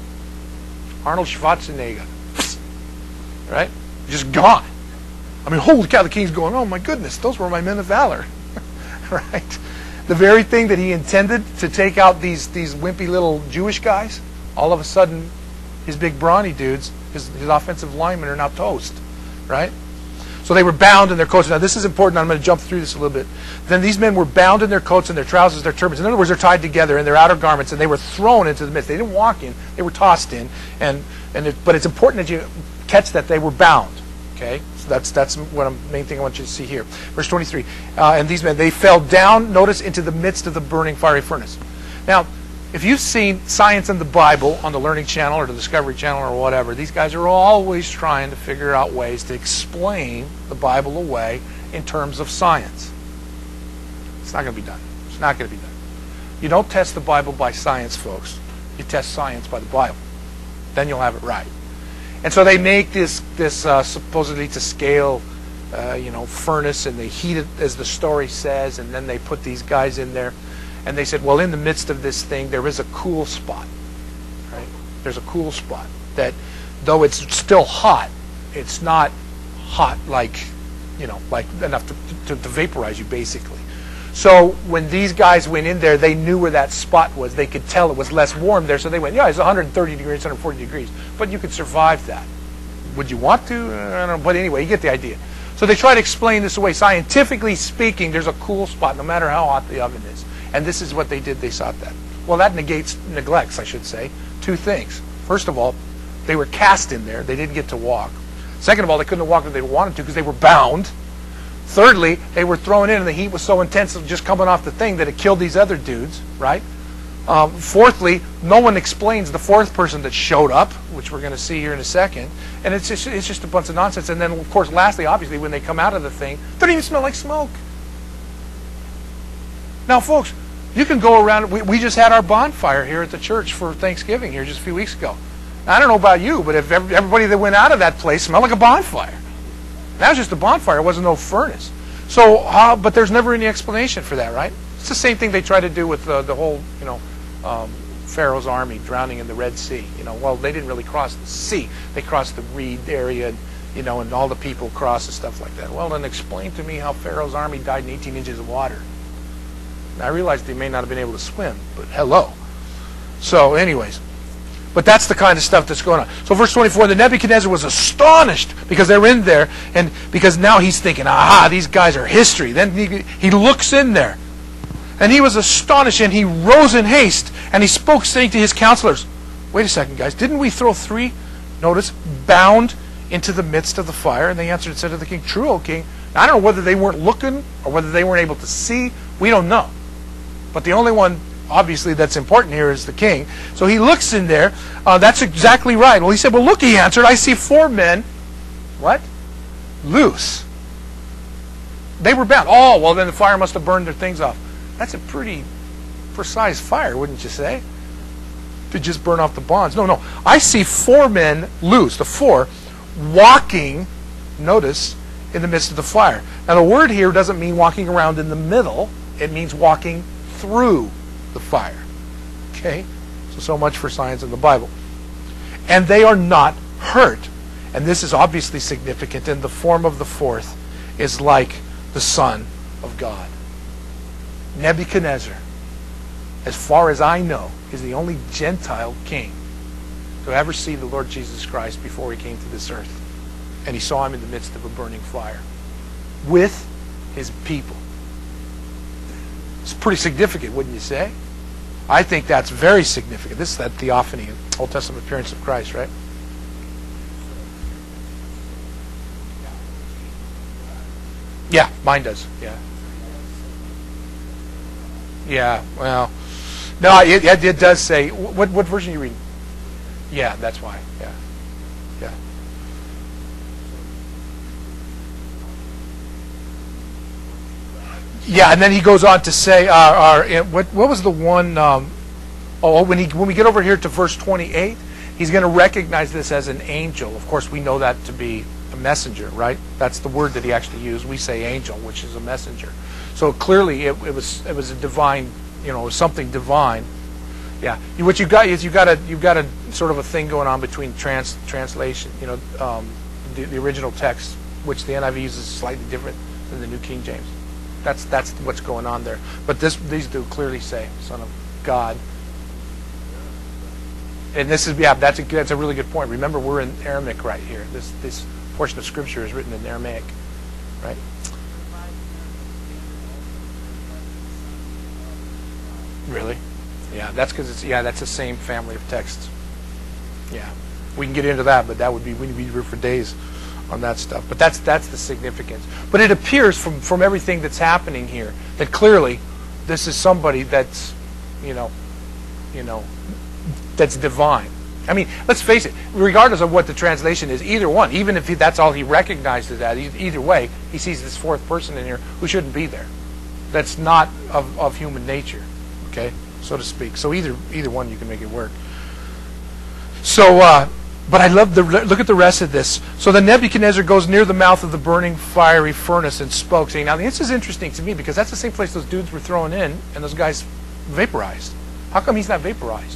Arnold Schwarzenegger. Right? Just gone. I mean, holy cow, the king's going, oh my goodness, those were my men of valor. Right? The very thing that he intended to take out these, these wimpy little Jewish guys, all of a sudden, his big brawny dudes, his, his offensive linemen are now toast. Right? So they were bound in their coats. Now this is important. I'm going to jump through this a little bit. Then these men were bound in their coats and their trousers, their turbans. In other words, they're tied together in their outer garments, and they were thrown into the midst. They didn't walk in. They were tossed in. And, and it, but it's important that you catch that they were bound. Okay? So that's, that's what I'm, main thing I want you to see here. Verse twenty-three. Uh, and these men, they fell down, notice, into the midst of the burning fiery furnace. Now, if you've seen Science in the Bible on the Learning Channel or the Discovery Channel or whatever, these guys are always trying to figure out ways to explain the Bible away in terms of science. It's not going to be done. It's not going to be done. You don't test the Bible by science, folks. You test science by the Bible. Then you'll have it right. And so they make this, this uh, supposedly to scale uh, you know, furnace, and they heat it as the story says, and then they put these guys in there. And they said, well, in the midst of this thing, there is a cool spot. Right? There's a cool spot that, though it's still hot, it's not hot like, you know, like enough to, to, to vaporize you, basically. So when these guys went in there, they knew where that spot was. They could tell it was less warm there, so they went, yeah, it's one hundred thirty degrees, one hundred forty degrees. But you could survive that. Would you want to? I don't know. But anyway, you get the idea. So they try to explain this away. Scientifically speaking, there's a cool spot, no matter how hot the oven is. And this is what they did. They sought that. Well, that negates, neglects, I should say, two things. First of all, they were cast in there. They didn't get to walk. Second of all, they couldn't walk if they wanted to because they were bound. Thirdly, they were thrown in, and the heat was so intense of just coming off the thing that it killed these other dudes, right? Um, fourthly, no one explains the fourth person that showed up, which we're going to see here in a second. And it's just, it's just a bunch of nonsense. And then, of course, lastly, obviously, when they come out of the thing, they don't even smell like smoke. Now, folks, you can go around. We, we just had our bonfire here at the church for Thanksgiving here just a few weeks ago. Now, I don't know about you, but if everybody that went out of that place smelled like a bonfire. That was just a bonfire. It wasn't no furnace. So, uh, but there's never any explanation for that, right? It's the same thing they try to do with uh, the whole, you know, um, Pharaoh's army drowning in the Red Sea. You know, well, they didn't really cross the sea. They crossed the reed area, and, you know, and all the people crossed and stuff like that. Well, then explain to me how Pharaoh's army died in eighteen inches of water. Now, I realized they may not have been able to swim, but hello. So, anyways. But that's the kind of stuff that's going on. So verse twenty-four, the Nebuchadnezzar was astonished because they're in there, and because now he's thinking, aha, these guys are history. Then he, he looks in there, and he was astonished, and he rose in haste, and he spoke, saying to his counselors, wait a second, guys, didn't we throw three, notice, bound into the midst of the fire? And they answered and said to the king, true, O king. Now, I don't know whether they weren't looking or whether they weren't able to see. We don't know. But the only one, obviously, that's important here is the king. So he looks in there. Uh, that's exactly right. Well, he said, well, look, he answered, I see four men, what? Loose. They were bound. Oh, well, then the fire must have burned their things off. That's a pretty precise fire, wouldn't you say? To just burn off the bonds. No, no. I see four men loose, the four, walking, notice, in the midst of the fire. Now, the word here doesn't mean walking around in the middle. It means walking through the fire. Okay? So, so much for science in the Bible. And they are not hurt. And this is obviously significant. And the form of the fourth is like the Son of God. Nebuchadnezzar, as far as I know, is the only Gentile king to ever see the Lord Jesus Christ before he came to this earth. And he saw him in the midst of a burning fire with his people. It's pretty significant, wouldn't you say? I think that's very significant. This is that theophany, Old Testament appearance of Christ, right? Yeah, mine does. Yeah. Yeah, well, no, it, it does say, what what version are you reading? Yeah, that's why. Yeah, yeah. Yeah, and then he goes on to say, uh, our, what what was the one? Um, oh, when he when we get over here to verse twenty-eight, he's going to recognize this as an angel. Of course, we know that to be a messenger, right? That's the word that he actually used. We say angel, which is a messenger. So clearly, it, it was it was a divine, you know, something divine. Yeah. What you got is you got a you got a sort of a thing going on between trans translation, you know, um, the, the original text, which the N I V uses slightly different than the New King James. That's that's what's going on there. But this these do clearly say Son of God. And this is yeah, that's a that's a really good point. Remember, we're in Aramaic right here. This this portion of Scripture is written in Aramaic, right? Really? Yeah, that's because it's yeah, that's the same family of texts. Yeah, we can get into that, but that would be we'd be here for days on that stuff. But that's that's the significance. But it appears from from everything that's happening here that clearly this is somebody that's you know you know that's divine. I mean, let's face it. Regardless of what the translation is, either one, even if he, that's all he recognizes that, either way, he sees this fourth person in here who shouldn't be there. That's not of of human nature. Okay, so to speak. So either either one, you can make it work. So, uh, but I love the look at the rest of this. So then Nebuchadnezzar goes near the mouth of the burning fiery furnace and spoke, saying, "Now this is interesting to me because that's the same place those dudes were thrown in, and those guys vaporized. How come he's not vaporized?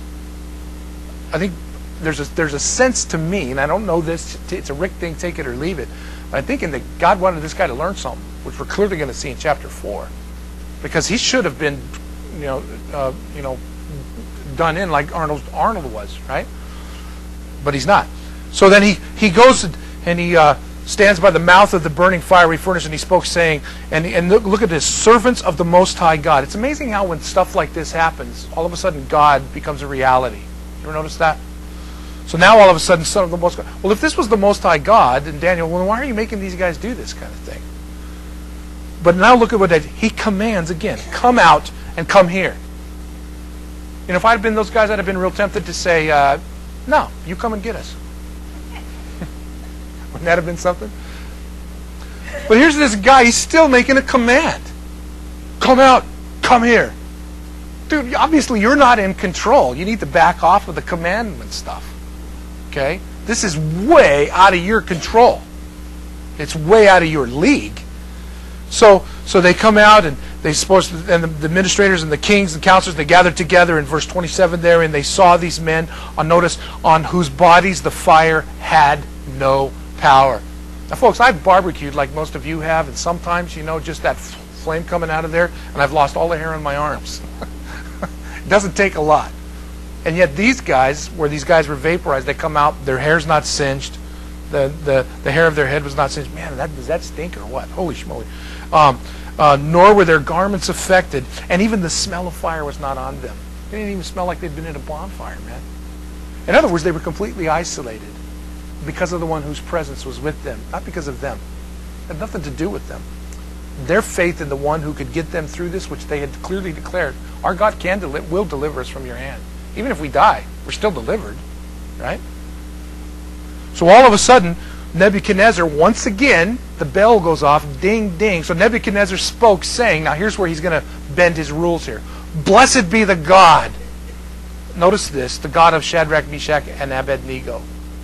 I think there's a there's a sense to me, and I don't know this. It's a Rick thing. Take it or leave it. But I'm thinking that God wanted this guy to learn something, which we're clearly going to see in chapter four, because he should have been." You know, uh, you know, done in like Arnold Arnold was, right? But he's not. So then he he goes and he uh, stands by the mouth of the burning fiery furnace, and he spoke, saying, and and look, look at this, servants of the Most High God. It's amazing how when stuff like this happens, all of a sudden God becomes a reality. You ever notice that? So now all of a sudden, son of the Most God. Well, if this was the Most High God, then Daniel, well, why are you making these guys do this kind of thing? But now look at what that, he commands again, come out and come here. You know, if I'd been those guys, I'd have been real tempted to say, uh, no, you come and get us. Wouldn't that have been something? But here's this guy, he's still making a command. Come out, come here. Dude, obviously you're not in control. You need to back off of the commandment stuff. Okay? This is way out of your control. It's way out of your league. So, so they come out and they supposed to, and the, the administrators and the kings and counselors, they gathered together in verse twenty-seven there, and they saw these men on notice on whose bodies the fire had no power. Now, folks, I've barbecued like most of you have, and sometimes, you know, just that flame coming out of there, and I've lost all the hair on my arms. It doesn't take a lot. And yet these guys, where these guys were vaporized, they come out, their hair's not singed, the the, the hair of their head was not singed. Man, that, does that stink or what? Holy schmoly. Um, uh, nor were their garments affected, and even the smell of fire was not on them. They didn't even smell like they'd been in a bonfire, man. In other words, they were completely isolated because of the one whose presence was with them, not because of them. It had nothing to do with them. Their faith in the one who could get them through this, which they had clearly declared, our God can deli- will deliver us from your hand. Even if we die, we're still delivered, right? So all of a sudden, Nebuchadnezzar, once again, the bell goes off, ding, ding. So Nebuchadnezzar spoke, saying, now here's where he's going to bend his rules here. Blessed be the God. Notice this, the God of Shadrach, Meshach, and Abednego.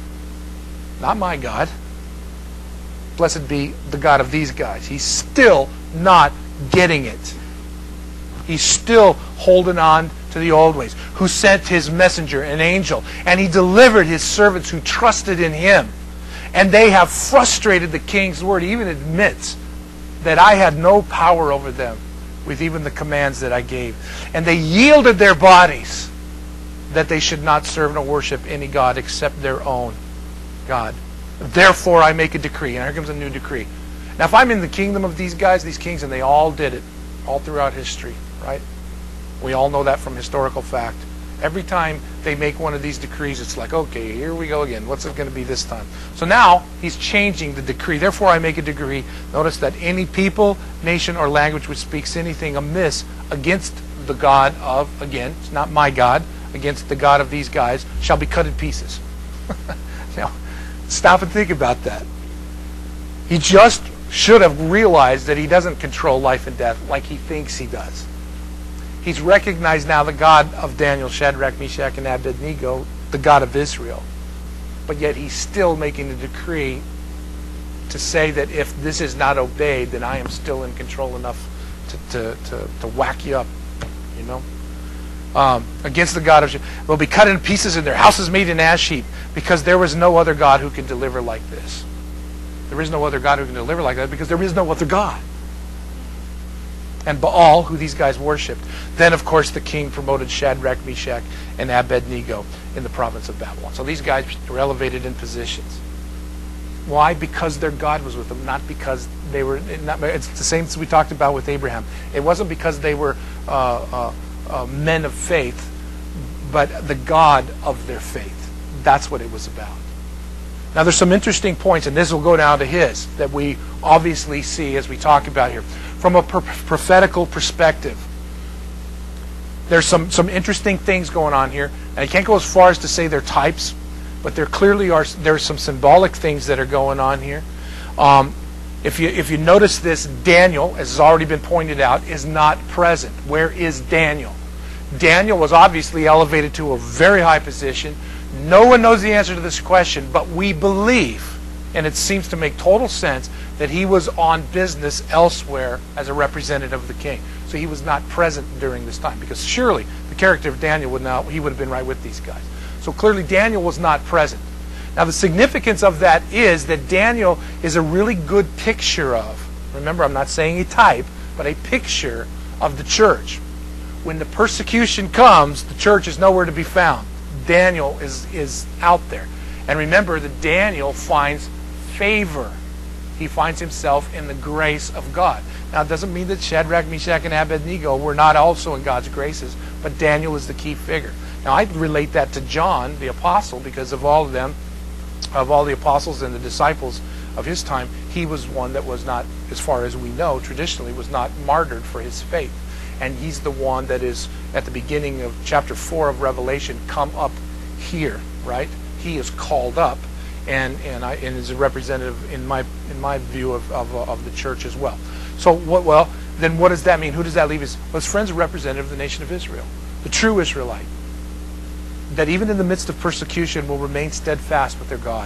Not my God. Blessed be the God of these guys. He's still not getting it. He's still holding on to the old ways. Who sent his messenger, an angel, and he delivered his servants who trusted in him. And they have frustrated the king's word. He even admits that I had no power over them with even the commands that I gave. And they yielded their bodies that they should not serve nor worship any God except their own God. Therefore I make a decree. And here comes a new decree. Now if I'm in the kingdom of these guys, these kings, and they all did it, all throughout history, right? We all know that from historical fact. Every time they make one of these decrees, it's like, okay, here we go again. What's it going to be this time? So now he's changing the decree. Therefore I make a decree. Notice that any people, nation, or language which speaks anything amiss against the God of, again, it's not my God, against the God of these guys, shall be cut in pieces. Now, stop and think about that. He just should have realized that he doesn't control life and death like he thinks he does. He's recognized now the God of Daniel, Shadrach, Meshach, and Abednego, the God of Israel. But yet he's still making a decree to say that if this is not obeyed, then I am still in control enough to, to, to, to whack you up, you know. Um, against the God of will be cut in pieces and their houses made in ash heap, because there was no other God who can deliver like this. There is no other God who can deliver like that because there is no other God. And Baal, who these guys worshipped. Then, of course, the king promoted Shadrach, Meshach, and Abednego in the province of Babylon. So these guys were elevated in positions. Why? Because their God was with them, not because they were... Not, it's the same as we talked about with Abraham. It wasn't because they were uh, uh, uh, men of faith, but the God of their faith. That's what it was about. Now, there's some interesting points, and this will go down to his, that we obviously see as we talk about here. From a prophetical perspective, there's some, some interesting things going on here. And I can't go as far as to say they're types, but there clearly are there's some symbolic things that are going on here. Um, if you if you notice this, Daniel, as has already been pointed out, is not present. Where is Daniel? Daniel was obviously elevated to a very high position. No one knows the answer to this question, but we believe, and it seems to make total sense, that he was on business elsewhere as a representative of the king. So he was not present during this time, because surely the character of Daniel would now he would have been right with these guys. So clearly Daniel was not present. Now the significance of that is that Daniel is a really good picture of, remember I'm not saying a type, but a picture of the church. When the persecution comes, the church is nowhere to be found. Daniel is, is out there. And remember that Daniel finds favor. He finds himself in the grace of God. Now, it doesn't mean that Shadrach, Meshach, and Abednego were not also in God's graces, but Daniel is the key figure. Now, I relate that to John, the apostle, because of all of them, of all the apostles and the disciples of his time, he was one that was not, as far as we know, traditionally, was not martyred for his faith. And he's the one that is, at the beginning of chapter four of Revelation, come up here, right? He is called up. And and I and is a representative in my in my view of of, uh, of the church as well. So what? Well, then what does that mean? Who does that leave as? Well, his friend's a representative of the nation of Israel, the true Israelite, that even in the midst of persecution will remain steadfast with their God.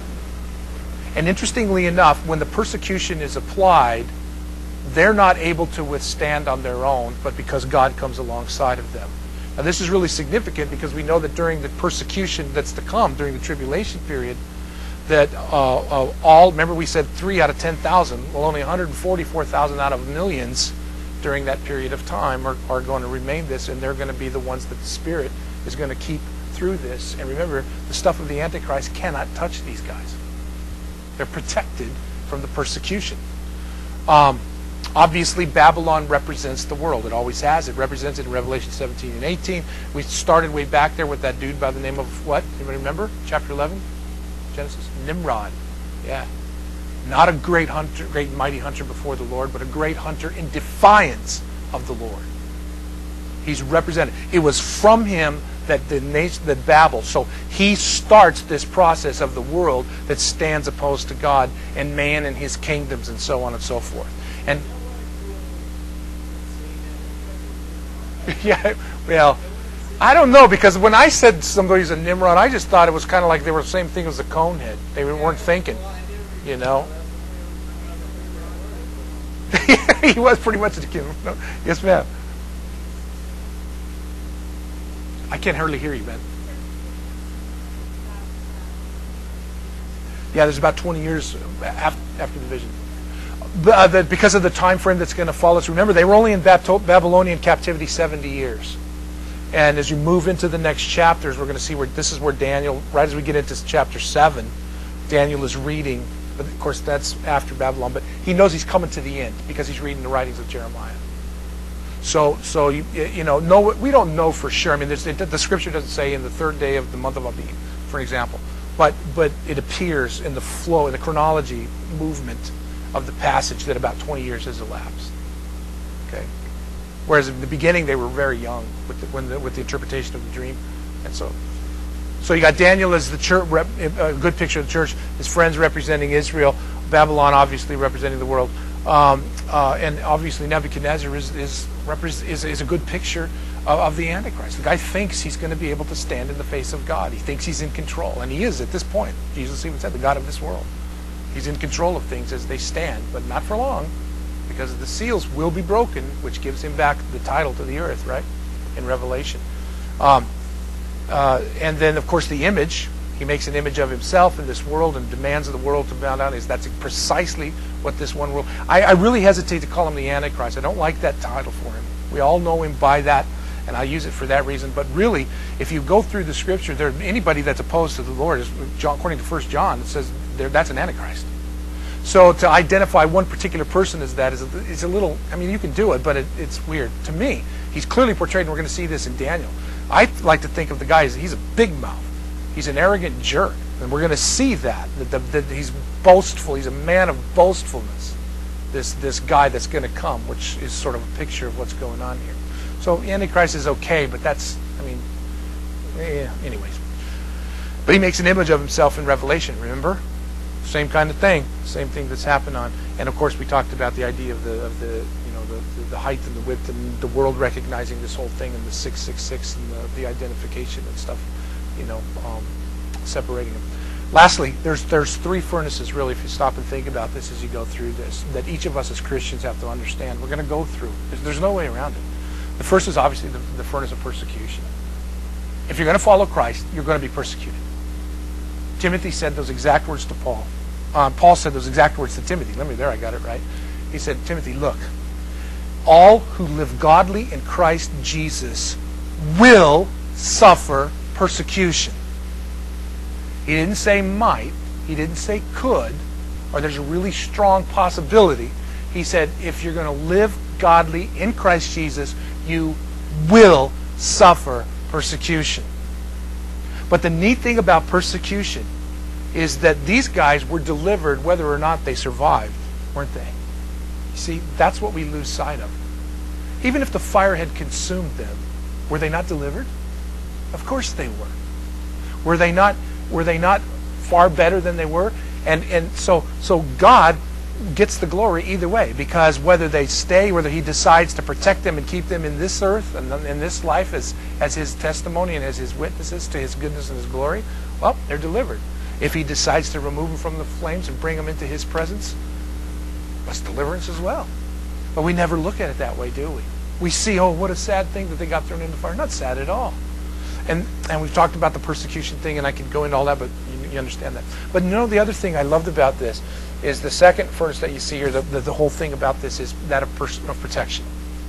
And interestingly enough, when the persecution is applied, they're not able to withstand on their own, but because God comes alongside of them. Now, this is really significant because we know that during the persecution that's to come, during the tribulation period, that uh, uh, all, remember we said three out of ten thousand, well only one hundred forty-four thousand out of millions during that period of time are, are going to remain this, and they're going to be the ones that the Spirit is going to keep through this. And remember, the stuff of the Antichrist cannot touch these guys. They're protected from the persecution. Um, obviously, Babylon represents the world. It always has. It represents it in Revelation seventeen and eighteen. We started way back there with that dude by the name of what? Anybody remember? Chapter eleven? Genesis? Nimrod. Yeah. Not a great hunter, great mighty hunter before the Lord, but a great hunter in defiance of the Lord. He's represented. It was from him that the nation, that Babel. So he starts this process of the world that stands opposed to God and man and his kingdoms and so on and so forth. And yeah, well, I don't know, because when I said somebody's a Nimrod, I just thought it was kind of like they were the same thing as a conehead. They weren't thinking, you know. He was pretty much a kid. No. Yes, ma'am. I can't hardly hear you, man. Yeah, there's about twenty years after, after the vision. Uh, the, because of the time frame that's going to follow us. Remember, they were only in Babylonian captivity seventy years. And as you move into the next chapters, we're going to see where this is where Daniel, right as we get into chapter seven, Daniel is reading, but of course that's after Babylon, but he knows he's coming to the end because he's reading the writings of Jeremiah. So, so you, you know, no, we don't know for sure. I mean, there's, it, the scripture doesn't say in the third day of the month of Abib, for example, but but it appears in the flow, in the chronology movement of the passage that about twenty years has elapsed. Okay, whereas in the beginning they were very young with the, when the, with the interpretation of the dream, and so. So you got Daniel as the church, a good picture of the church. His friends representing Israel, Babylon obviously representing the world, um, uh, and obviously Nebuchadnezzar is is, is is a good picture of, of the Antichrist. The guy thinks he's going to be able to stand in the face of God. He thinks he's in control, and he is at this point. Jesus even said, "The God of this world." He's in control of things as they stand, but not for long, because the seals will be broken, which gives him back the title to the earth, right? In Revelation. Um, Uh, and then, of course, the image. He makes an image of himself in this world and demands of the world to bow down. Is that's precisely what this one world... I, I really hesitate to call him the Antichrist. I don't like that title for him. We all know him by that, and I use it for that reason. But really, if you go through the Scripture, there anybody that's opposed to the Lord, is, John, according to First John, it says there, that's an Antichrist. So to identify one particular person as that is a, is a little... I mean, you can do it, but it, it's weird. To me, he's clearly portrayed, and we're going to see this in Daniel. I like to think of the guy as he's a big mouth. He's an arrogant jerk. And we're going to see that. That, that, that he's boastful. He's a man of boastfulness. This this guy that's going to come, which is sort of a picture of what's going on here. So Antichrist is okay, but that's, I mean, eh, anyways. But he makes an image of himself in Revelation, remember? Same kind of thing. Same thing that's happened on. And of course we talked about the idea of the, of the you know, the, the, the height and the width and the world recognizing this whole thing and the six six six and the, the identification and stuff, you know, um, separating them. Lastly, there's there's three furnaces really, if you stop and think about this as you go through this, that each of us as Christians have to understand. We're going to go through. There's, there's no way around it. The first is obviously the, the furnace of persecution. If you're going to follow Christ, you're going to be persecuted. Timothy said those exact words to Paul. Um, Paul said those exact words to Timothy. Let me, there I got it right. He said, Timothy, look, all who live godly in Christ Jesus will suffer persecution. He didn't say might. He didn't say could, or there's a really strong possibility. He said, if you're going to live godly in Christ Jesus, you will suffer persecution. But the neat thing about persecution is that these guys were delivered whether or not they survived, weren't they? You see, that's what we lose sight of. Even if the fire had consumed them, were they not delivered? Of course they were. Were they not, were they not far better than they were? And and so so God gets the glory either way, because whether they stay, whether He decides to protect them and keep them in this earth and in this life as, as His testimony and as His witnesses to His goodness and His glory, well, they're delivered. If He decides to remove them from the flames and bring them into His presence, that's deliverance as well. But we never look at it that way, do we? We see, oh, what a sad thing that they got thrown into the fire. Not sad at all. And and we've talked about the persecution thing, and I could go into all that, but you, you understand that. But you know, the other thing I loved about this is the second furnace that you see here, the, the, the whole thing about this is that of, pers- of protection.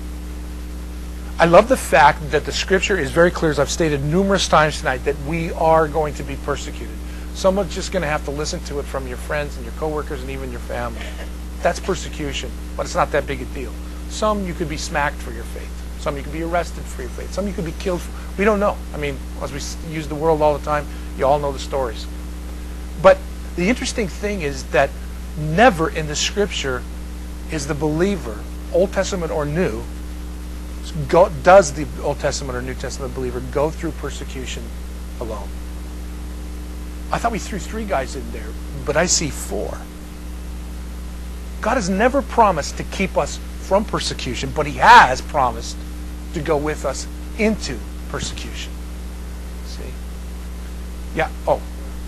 I love the fact that the Scripture is very clear, as I've stated numerous times tonight, that we are going to be persecuted. Someone's just going to have to listen to it from your friends and your coworkers and even your family. That's persecution, but it's not that big a deal. Some you could be smacked for your faith. Some you could be arrested for your faith. Some you could be killed for. We don't know. I mean, as we use the world all the time, you all know the stories. But the interesting thing is that never in the Scripture is the believer, Old Testament or New, go, does the Old Testament or New Testament believer go through persecution alone. I thought we threw three guys in there, but I see four. God has never promised to keep us from persecution, but He has promised to go with us into persecution. See? Yeah. Oh.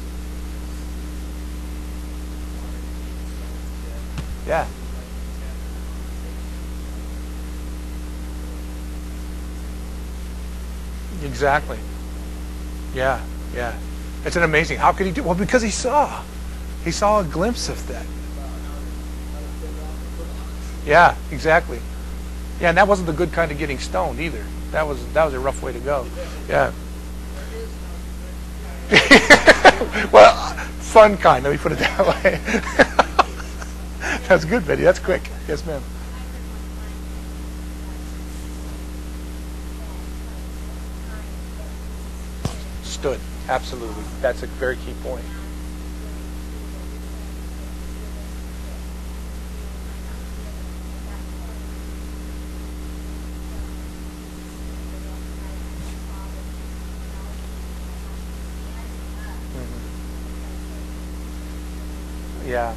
Yeah. Exactly. Yeah. Yeah. It's an amazing. How could He do? Well, because He saw. He saw a glimpse of that. Yeah, exactly. Yeah, and that wasn't the good kind of getting stoned either. That was that was a rough way to go. Yeah. Well, fun kind. Let me put it that way. That's good, Betty. That's quick. Yes, ma'am. Stood. Absolutely. That's a very key point. Mm-hmm. Yeah.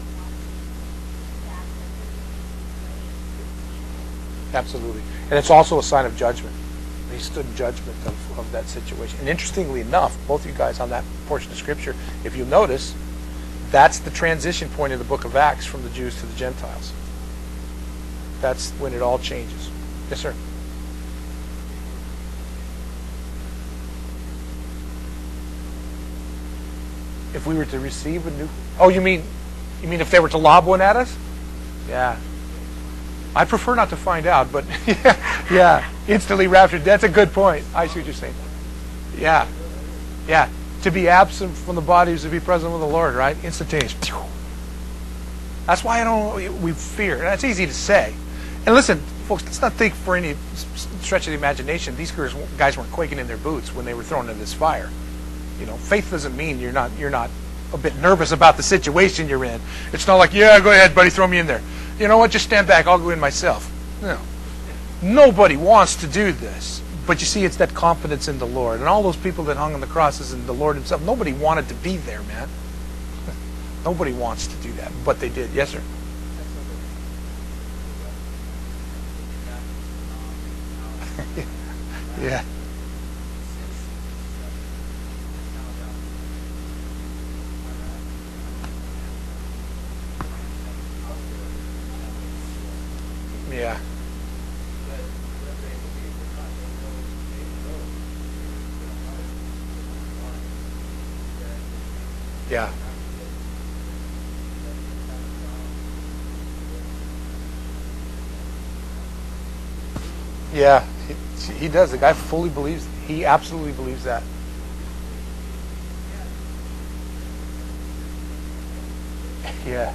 Absolutely. And it's also a sign of judgment. He stood in judgment of, of that situation. And interestingly enough, both of you guys on that portion of Scripture, if you notice, that's the transition point in the book of Acts from the Jews to the Gentiles. That's when it all changes. Yes, sir. If we were to receive a new... Oh, you mean, you mean if they were to lob one at us? Yeah. I prefer not to find out, but yeah, yeah, instantly raptured. That's a good point. I see what you're saying. Yeah, yeah. To be absent from the body is to be present with the Lord, right? Instantaneous. That's why I don't. We fear. And that's easy to say. And listen, folks, let's not think for any stretch of the imagination. These guys weren't quaking in their boots when they were thrown into this fire. You know, faith doesn't mean you're not you're not a bit nervous about the situation you're in. It's not like, yeah, go ahead, buddy, throw me in there. You know what? Just stand back. I'll go in myself. No. Nobody wants to do this. But you see, it's that confidence in the Lord. And all those people that hung on the crosses and the Lord himself, nobody wanted to be there, man. Nobody wants to do that. But they did. Yes, sir. Yeah. Yeah. Yeah. Yeah. He, he does. The guy fully believes. He absolutely believes that. Yeah.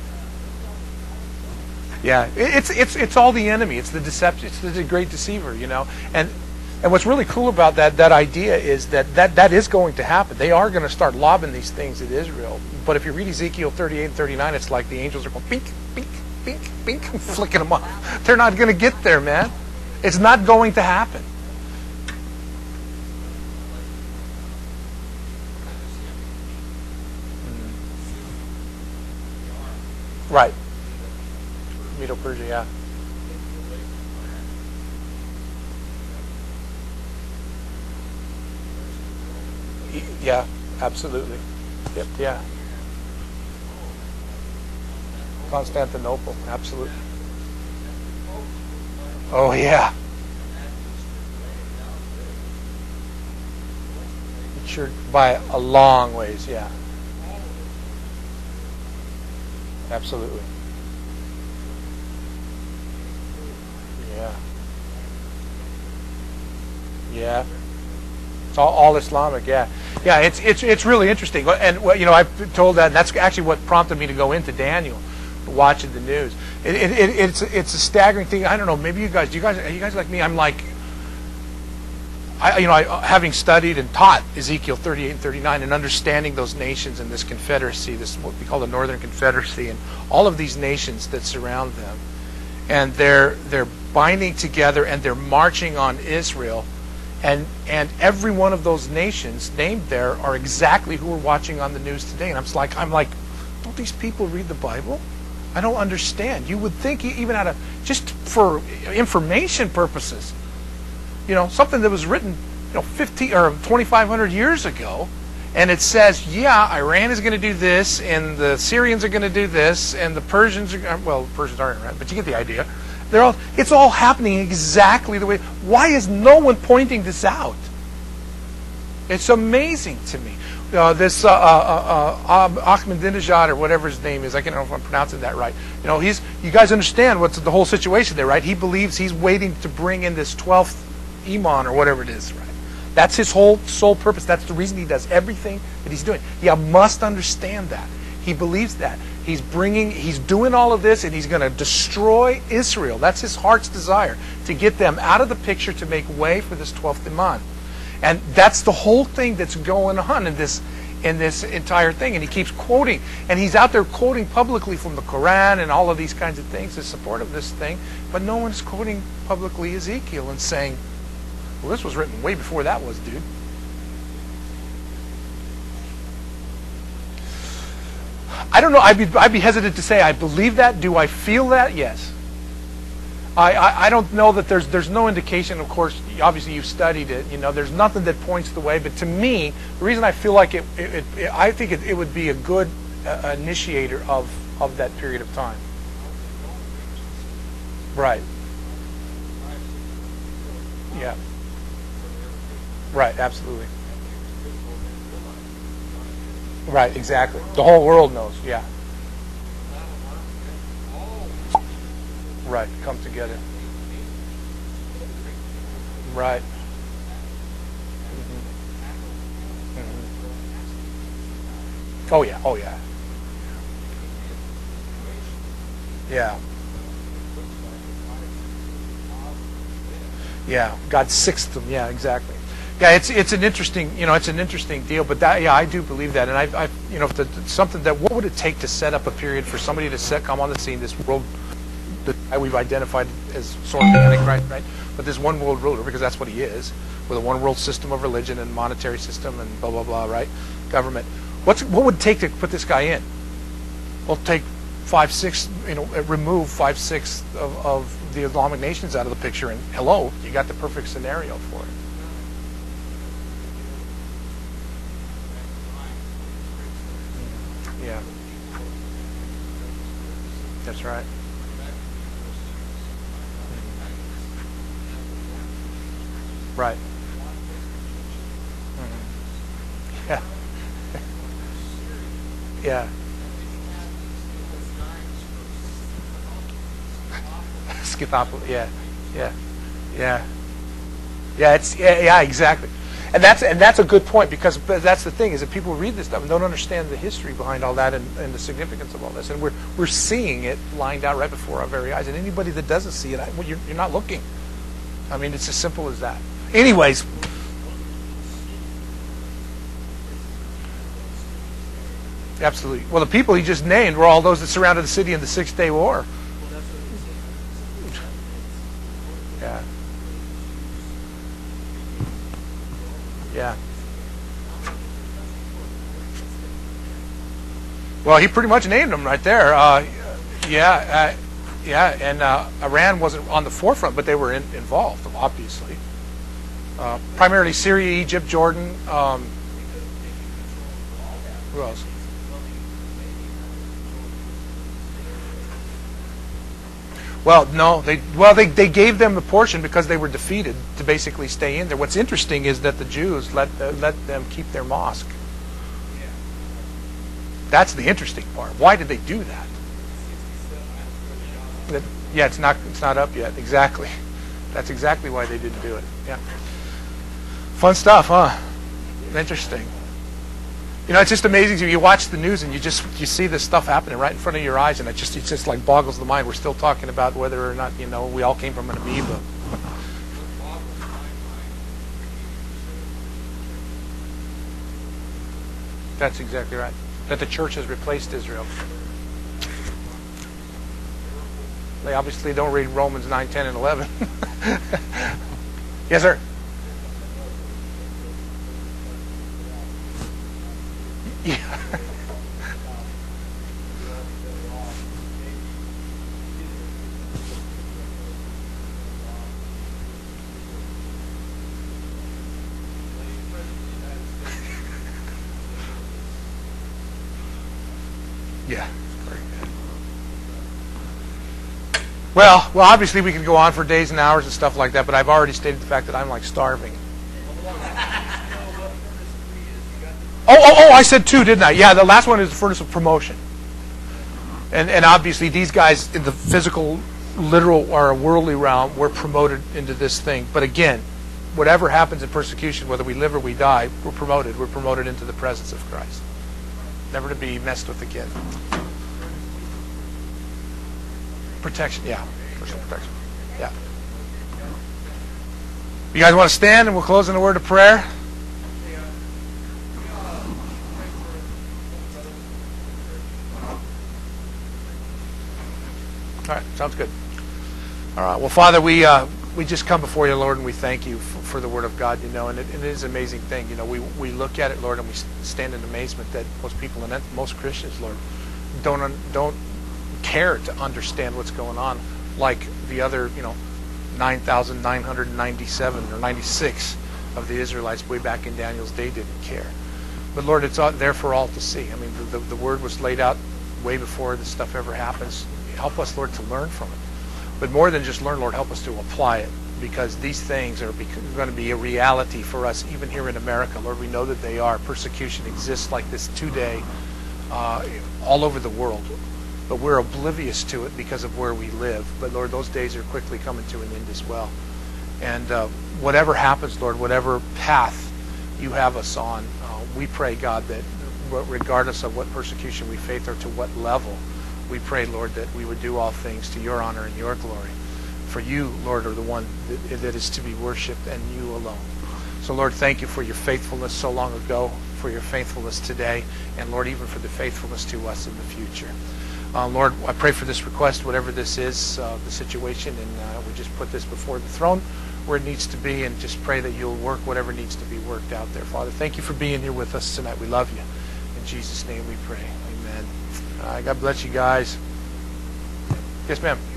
Yeah, it's it's it's all the enemy. It's the deception. It's the great deceiver, you know. And and what's really cool about that that idea is that that, that is going to happen. They are going to start lobbing these things at Israel. But if you read Ezekiel thirty-eight and thirty-nine, it's like the angels are going bink, bink, bink, bink, flicking them off. They're not going to get there, man. It's not going to happen. Right. Medo-Persia, yeah. Yeah, absolutely. Yep, yeah. Constantinople, absolutely. Oh, yeah. Sure, by a long ways, yeah. Absolutely. Yeah. Yeah. It's all, all Islamic, yeah. Yeah, it's it's it's really interesting. And you know, I've told that, and that's actually what prompted me to go into Daniel, watching the news. It, it, it it's it's a staggering thing. I don't know, maybe you guys, do you guys, are you guys like me? I'm like, I you know, I, having studied and taught Ezekiel thirty-eight and thirty-nine, and understanding those nations and this confederacy, this what we call the Northern Confederacy, and all of these nations that surround them, and they're they're binding together and they're marching on Israel. And and every one of those nations named there are exactly who we're watching on the news today. And I'm just like, I'm like, don't these people read the Bible? I don't understand. You would think even out of just for information purposes, you know, something that was written, you know, fifteen or twenty-five hundred years ago, and it says, yeah, Iran is going to do this, and the Syrians are going to do this, and the Persians are well, the Persians aren't Iran, but you get the idea. They're all, it's all happening exactly the way. Why is no one pointing this out? It's amazing to me. Uh, this uh, uh, uh, Ahmadinejad, or whatever his name is, I can't know if I'm pronouncing that right. You know, he's. You guys understand what's the whole situation there, right? He believes he's waiting to bring in this twelfth Imam or whatever it is, right? That's his whole sole purpose. That's the reason he does everything that he's doing. You must understand that. He believes that. He's bringing, he's doing all of this, and he's going to destroy Israel. That's his heart's desire, to get them out of the picture, to make way for this twelfth Iman. And that's the whole thing that's going on in this in this entire thing. And he keeps quoting, and he's out there quoting publicly from the Quran and all of these kinds of things in support of this thing, but no one's quoting publicly Ezekiel and saying, well, this was written way before that was, dude. I don't know. I'd be, I'd be hesitant to say I believe that. Do I feel that? Yes. I, I, I don't know that there's there's no indication. Of course, obviously you've studied it. You know, there's nothing that points the way. But to me, the reason I feel like it, it, it I think it, it would be a good uh, initiator of of that period of time. Right. Yeah. Right. Absolutely. Right, exactly. The whole world knows, yeah. Right, come together. Right. Mm-hmm. Mm-hmm. Oh yeah, oh yeah. Yeah. Yeah, God sixth them, yeah, exactly. Yeah, it's it's an interesting, you know, it's an interesting deal, but that, yeah, I do believe that, and I, I you know, if the, something that, what would it take to set up a period for somebody to set, come on the scene, this world that we've identified as sort of the Antichrist, right? But this one world ruler, because that's what he is, with a one world system of religion and monetary system and blah blah blah, right? Government. What's what would it take to put this guy in? Well, take five, six, you know, remove five, six of, of the Islamic nations out of the picture, and hello, you got the perfect scenario for it. Yeah. That's right. Right. Mm-hmm. Yeah. Yeah. Scythopolis. Yeah. Yeah. Yeah. Yeah. It's yeah, yeah. Exactly. And that's and that's a good point, because that's the thing, is that people read this stuff and don't understand the history behind all that, and, and the significance of all this, and we're we're seeing it lined out right before our very eyes. And anybody that doesn't see it, well, you're, you're not looking. I mean, it's as simple as that. Anyways, absolutely. Well, the people he just named were all those that surrounded the city in the Six Day War. Yeah. Yeah. Well, he pretty much named them right there. Uh, yeah, uh, yeah, and uh, Iran wasn't on the forefront, but they were in, involved, obviously. Uh, primarily Syria, Egypt, Jordan. Um, who else? Well, no, they well they, they gave them the portion because they were defeated to basically stay in there. What's interesting is that the Jews let uh, let them keep their mosque. That's the interesting part. Why did they do that? that? Yeah, it's not it's not up yet. Exactly. That's exactly why they didn't do it. Yeah. Fun stuff, huh? Interesting. You know, it's just amazing to you. You watch the news and you just you see this stuff happening right in front of your eyes, and it just it just like boggles the mind. We're still talking about whether or not, you know, we all came from an amoeba. That's exactly right. That the church has replaced Israel. They obviously don't read Romans nine, ten, and eleven. Yes, sir. Yeah. Yeah. Well, well, obviously we can go on for days and hours and stuff like that, but I've already stated the fact that I'm like starving. Oh, oh, oh, I said two, didn't I? Yeah, the last one is the furnace of promotion. And and obviously these guys in the physical, literal, or worldly realm were promoted into this thing. But again, whatever happens in persecution, whether we live or we die, we're promoted. We're promoted into the presence of Christ. Never to be messed with again. Protection, yeah. Personal protection. Yeah. You guys want to stand and we'll close in a word of prayer? All right, sounds good. All right, well, Father, we uh, we just come before you, Lord, and we thank you for, for the Word of God, you know, and it, it is an amazing thing. You know, we, we look at it, Lord, and we stand in amazement that most people and most Christians, Lord, don't don't care to understand what's going on like the other, you know, nine thousand nine hundred ninety-seven or ninety-six of the Israelites way back in Daniel's day didn't care. But, Lord, it's out there for all to see. I mean, the, the, the Word was laid out way before this stuff ever happens. Help us, Lord, to learn from it. But more than just learn, Lord, help us to apply it, because these things are going to be a reality for us even here in America. Lord, we know that they are. Persecution exists like this today uh, all over the world. But we're oblivious to it because of where we live. But, Lord, those days are quickly coming to an end as well. And uh, whatever happens, Lord, whatever path you have us on, uh, we pray, God, that regardless of what persecution we face or to what level, we pray, Lord, that we would do all things to your honor and your glory. For you, Lord, are the one that, that is to be worshipped, and you alone. So, Lord, thank you for your faithfulness so long ago, for your faithfulness today, and, Lord, even for the faithfulness to us in the future. Uh, Lord, I pray for this request, whatever this is, uh, the situation, and uh, we just put this before the throne where it needs to be, and just pray that you'll work whatever needs to be worked out there. Father, thank you for being here with us tonight. We love you. In Jesus' name we pray. Amen. Uh, God bless you guys. Yes, ma'am.